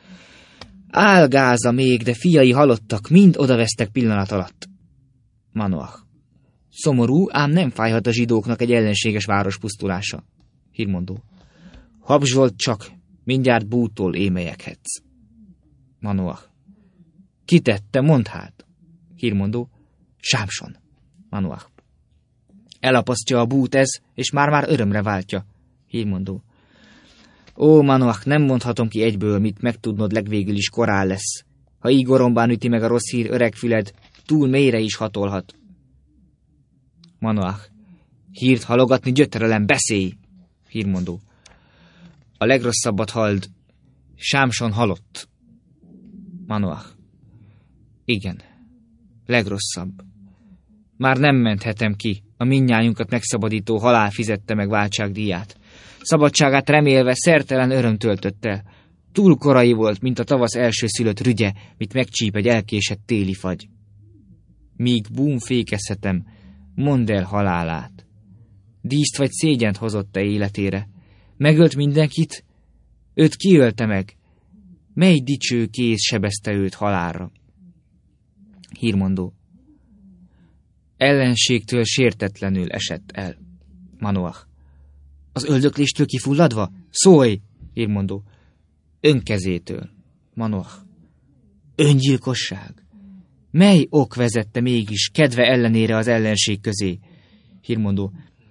Álgáza még, de fiai halottak, mind odavesztek pillanat alatt. Manoach. Szomorú, ám nem fájhat a zsidóknak egy ellenséges város pusztulása. Hírmondó. Habzsolt csak, mindjárt bútól émelyekhetsz. Manoach. Ki tette, mondd hát. Hírmondó. Sámson. Manoach. Elapasztja a bút ez, és már-már örömre váltja. Hírmondó. Ó, Manoach, nem mondhatom ki egyből, mit megtudnod legvégül is korán lesz. Ha így gorombán üti meg a rossz hír öreg füled, túl mélyre is hatolhat. Manoach. Hírt halogatni gyötrelem, beszélj! Hírmondó. A legrosszabbat halld. Sámson halott. Manoach. Igen. Legrosszabb. Már nem menthetem ki. A mindnyájunkat megszabadító halál fizette meg váltságdíját. Szabadságát remélve szertelen öröm töltött el. Túl korai volt, mint a tavasz első szülött rügye, mit megcsíp egy elkésett téli fagy. Míg búm fékezhetem, mondd el halálát. Díszt vagy szégyent hozott-e életére? Megölt mindenkit? Őt kiölte meg? Mely dicső kéz sebezte őt halálra? Hírmondó. Ellenségtől sértetlenül esett el. Manoach. Az öldökléstől kifulladva? Szólj! Hírmondó. Önkezétől. Manoach. Öngyilkosság? Mely ok vezette mégis kedve ellenére az ellenség közé? Hírmondó.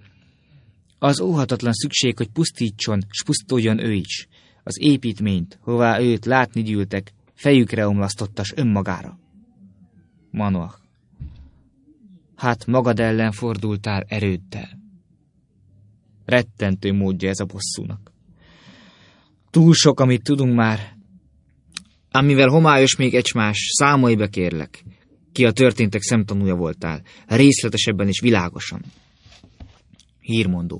Az óhatatlan szükség, hogy pusztítson, s pusztuljon ő is. Az építményt, hová őt látni gyűltek, fejükre omlasztottas önmagára. Manoach. Hát magad ellen fordultál erőddel. Rettentő módja ez a bosszúnak. Túl sok, amit tudunk már. Ám mivel homályos még egymás, számolj be kérlek. Ki a történtek szemtanúja voltál, részletesebben és világosan. Hírmondó.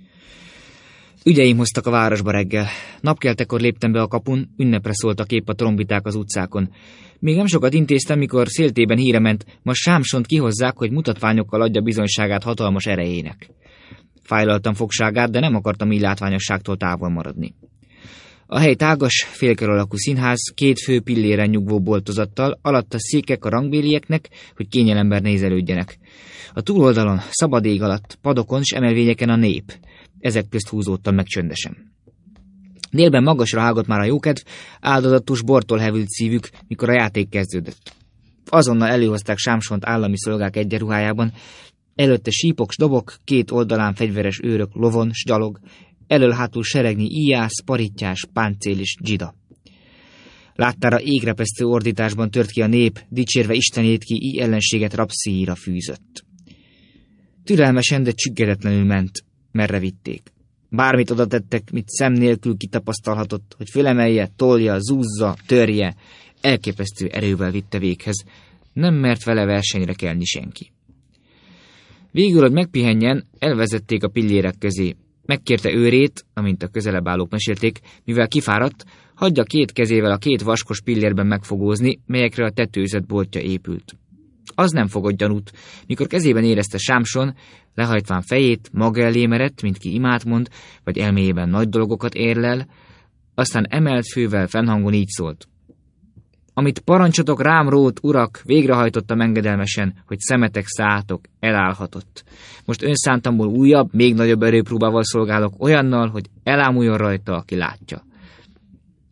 Ügyeim hoztak a városba reggel. Napkeltekor léptem be a kapun, ünnepre szóltak épp a trombiták az utcákon. Még nem sokat intéztem, mikor széltében híre ment, ma Sámsont kihozzák, hogy mutatványokkal adja bizonyságát hatalmas erejének. Fájlaltam fogságát, de nem akartam így látványosságtól távol maradni. A hely tágas, félkör alakú színház, két fő pilléren nyugvó boltozattal, alatta székek a rangbélieknek, hogy kényelemben nézelődjenek. A túloldalon, szabad ég alatt, padokon s emelvényeken a nép. Ezek közt húzódtam meg csöndesen. Délben magasra hágott már a jókedv, áldozatos bortól hevült szívük, mikor a játék kezdődött. Azonnal előhozták Sámsont állami szolgák egyenruhájában, előtte sípok s dobok, két oldalán fegyveres őrök, lovon s gyalog, elől-hátul seregnyi íjász, parittyás, páncél és dzsida. Láttára égrepesztő ordításban tört ki a nép, dicsérve Istenét, ki így ellenséget rabszíjra fűzött. Türelmesen, de csüggedetlenül ment, merre vitték. Bármit oda tettek, mit szem nélkül kitapasztalhatott, hogy fölemelje, tolja, zúzza, törje, elképesztő erővel vitte véghez, nem mert vele versenyre kelni senki. Végül, hogy megpihenjen, elvezették a pillérek közé. Megkérte őrét, amint a közelebb állók mesélték, mivel kifáradt, hagyja két kezével a két vaskos pillérben megfogózni, melyekre a tetőzet boltja épült. Az nem fogott gyanút, mikor kezében érezte Sámson, lehajtván fejét, maga elé merett, mint ki imát mond, vagy elméjében nagy dolgokat érlel, aztán emelt fővel fennhangon így szólt. Amit parancsotok rám rót, urak, végrehajtottam engedelmesen, hogy szemetek szálltok, elállhatott. Most önszántamból újabb, még nagyobb erőpróbával szolgálok, olyannal, hogy elámuljon rajta, aki látja.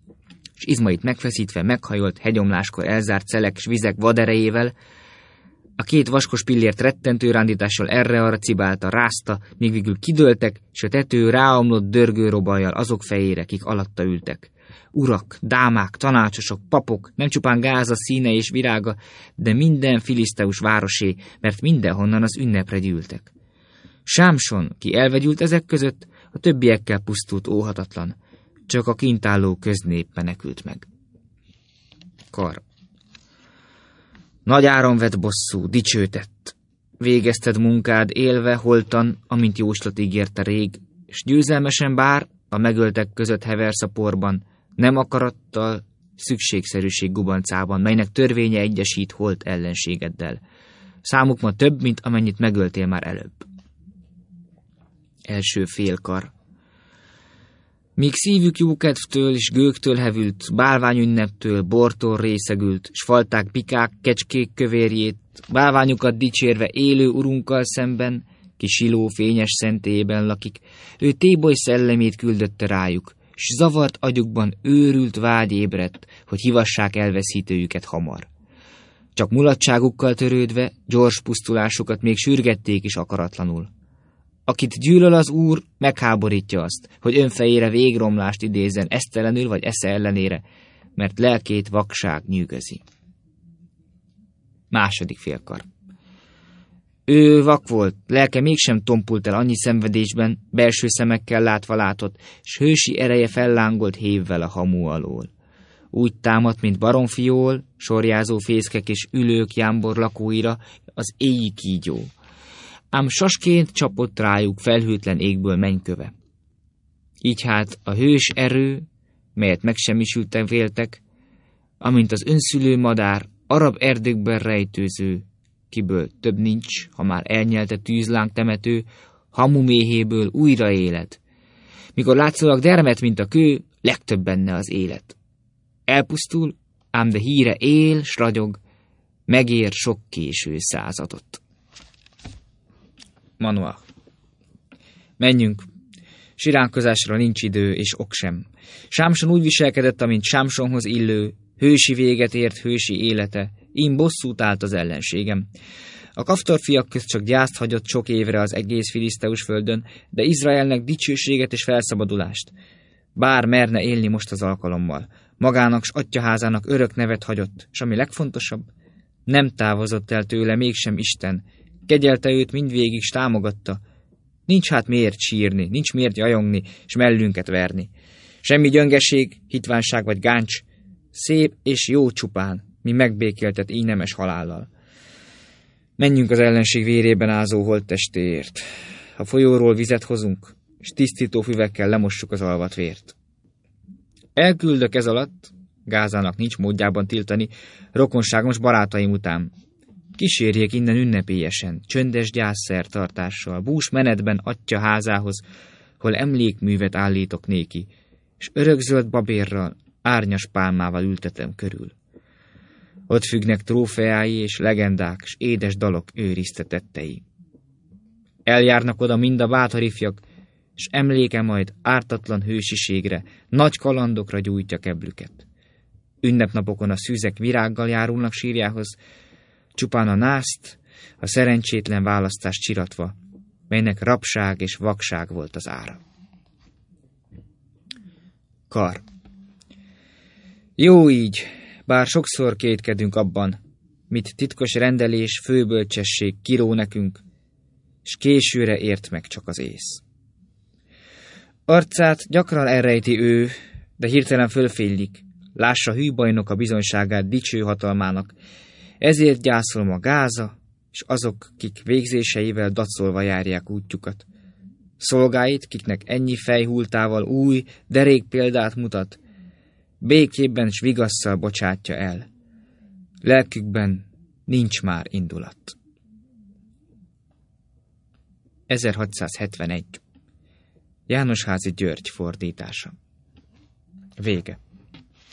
És izmait megfeszítve, meghajolt, hegyomláskor elzárt szelek s vizek vaderejével, A két vaskos pillért rettentő rándítással erre-arra cibálta, rázta, míg végül kidőltek, és a tető ráomlott dörgő robajjal azok fejére, kik alatta ültek. Urak, dámák, tanácsosok, papok, nem csupán Gáza színe és virága, de minden filiszteus városé, mert mindenhonnan az ünnepre gyűltek. Sámson, ki elvegyült ezek között, a többiekkel pusztult óhatatlan, csak a kintálló köznép menekült meg. Kar. Nagy áron vett bosszú, dicsőtett. Végezted munkád élve, holtan, amint jóslat ígérte rég, s győzelmesen bár a megöltek között heversz a porban, nem akarattal, szükségszerűség gubancában, melynek törvénye egyesít holt ellenségeddel. Számuk ma több, mint amennyit megöltél már előbb. Első félkar. Míg szívük jókedvtől és gőgtől hevült, bálványünneptől, bortól részegült, s falták pikák, kecskék kövérjét, bálványukat dicsérve élő urunkkal szemben, ki Siló fényes szentélyében lakik, ő téboly szellemét küldötte rájuk, s zavart agyukban őrült vágy ébredt, hogy hivassák elveszítőjüket hamar. Csak mulatságukkal törődve, gyors pusztulásukat még sürgették is akaratlanul. Akit gyűlöl az Úr, megháborítja azt, hogy önfejére végromlást idézzen esztelenül vagy esze ellenére, mert lelkét vakság nyűgözi. Második félkar. Ő vak volt, lelke mégsem tompult el annyi szenvedésben, belső szemekkel látva látott, s hősi ereje fellángolt hévvel a hamu alól. Úgy támadt, mint baromfiól, sorjázó fészkek és ülők jámbor lakóira az éji kígyó. Ám sasként csapott rájuk felhőtlen égből mennyköve. Így hát a hős erő, melyet megsemmisültek véltek, amint az önszülő madár, arab erdőkben rejtőző, kiből több nincs, ha már elnyelte tűzláng temető, hamu méhéből újra élet. Mikor látszólag dermet, mint a kő, legtöbb benne az élet. Elpusztul, ám de híre él, s ragyog, megér sok késő századot. Manoah. Menjünk. Siránkozásra nincs idő, és ok sem. Sámson úgy viselkedett, amint Sámsonhoz illő, hősi véget ért hősi élete, én bosszút állt az ellenségem. A kaftorfiak közt csak gyászt hagyott sok évre az egész filiszteus földön, de Izraelnek dicsőséget és felszabadulást. Bár merne élni most az alkalommal. Magának s atyjaházának örök nevet hagyott, s ami legfontosabb, nem távozott el tőle mégsem Isten, kegyelte őt mindvégig s támogatta. Nincs hát miért sírni, nincs miért jajongni, s mellünket verni. Semmi gyöngeség, hitvánság vagy gáncs, szép és jó csupán, mi megbékéltet így nemes halállal. Menjünk az ellenség vérében ázó holttestéért. A folyóról vizet hozunk, s tisztító füvekkel lemossuk az alvat vért. Elküldök ez alatt, Gázának nincs módjában tiltani, rokonságos barátaim után. Kísérjék innen ünnepélyesen, csöndes gyászszertartással, bús menetben atya házához, hol emlékművet állítok néki, és örökzöld babérral, árnyas pálmával ültetem körül. Ott függnek trófeái és legendák, s édes dalok őriztetettei. Eljárnak oda mind a bátor ifjak, s emléke majd ártatlan hősiségre, nagy kalandokra gyújtja keblüket. Ünnepnapokon a szűzek virággal járulnak sírjához, csupán a nászt, a szerencsétlen választást csiratva, melynek rabság és vakság volt az ára. Kar. Jó így, bár sokszor kétkedünk abban, mit titkos rendelés, főbölcsesség kiró nekünk, s későre ért meg csak az ész. Arcát gyakran elrejti ő, de hirtelen fölfélik, lássa hűbajnok a bizonyságát dicső hatalmának, ezért gyászol ma Gáza, és azok, kik végzéseivel dacolva járják útjukat. Szolgáit, kiknek ennyi fejhultával új, derék példát mutat, békében s vigasszal bocsátja el. Lelkükben nincs már indulat. ezerhatszázhetvenegy. Jánosházi György fordítása. Vége.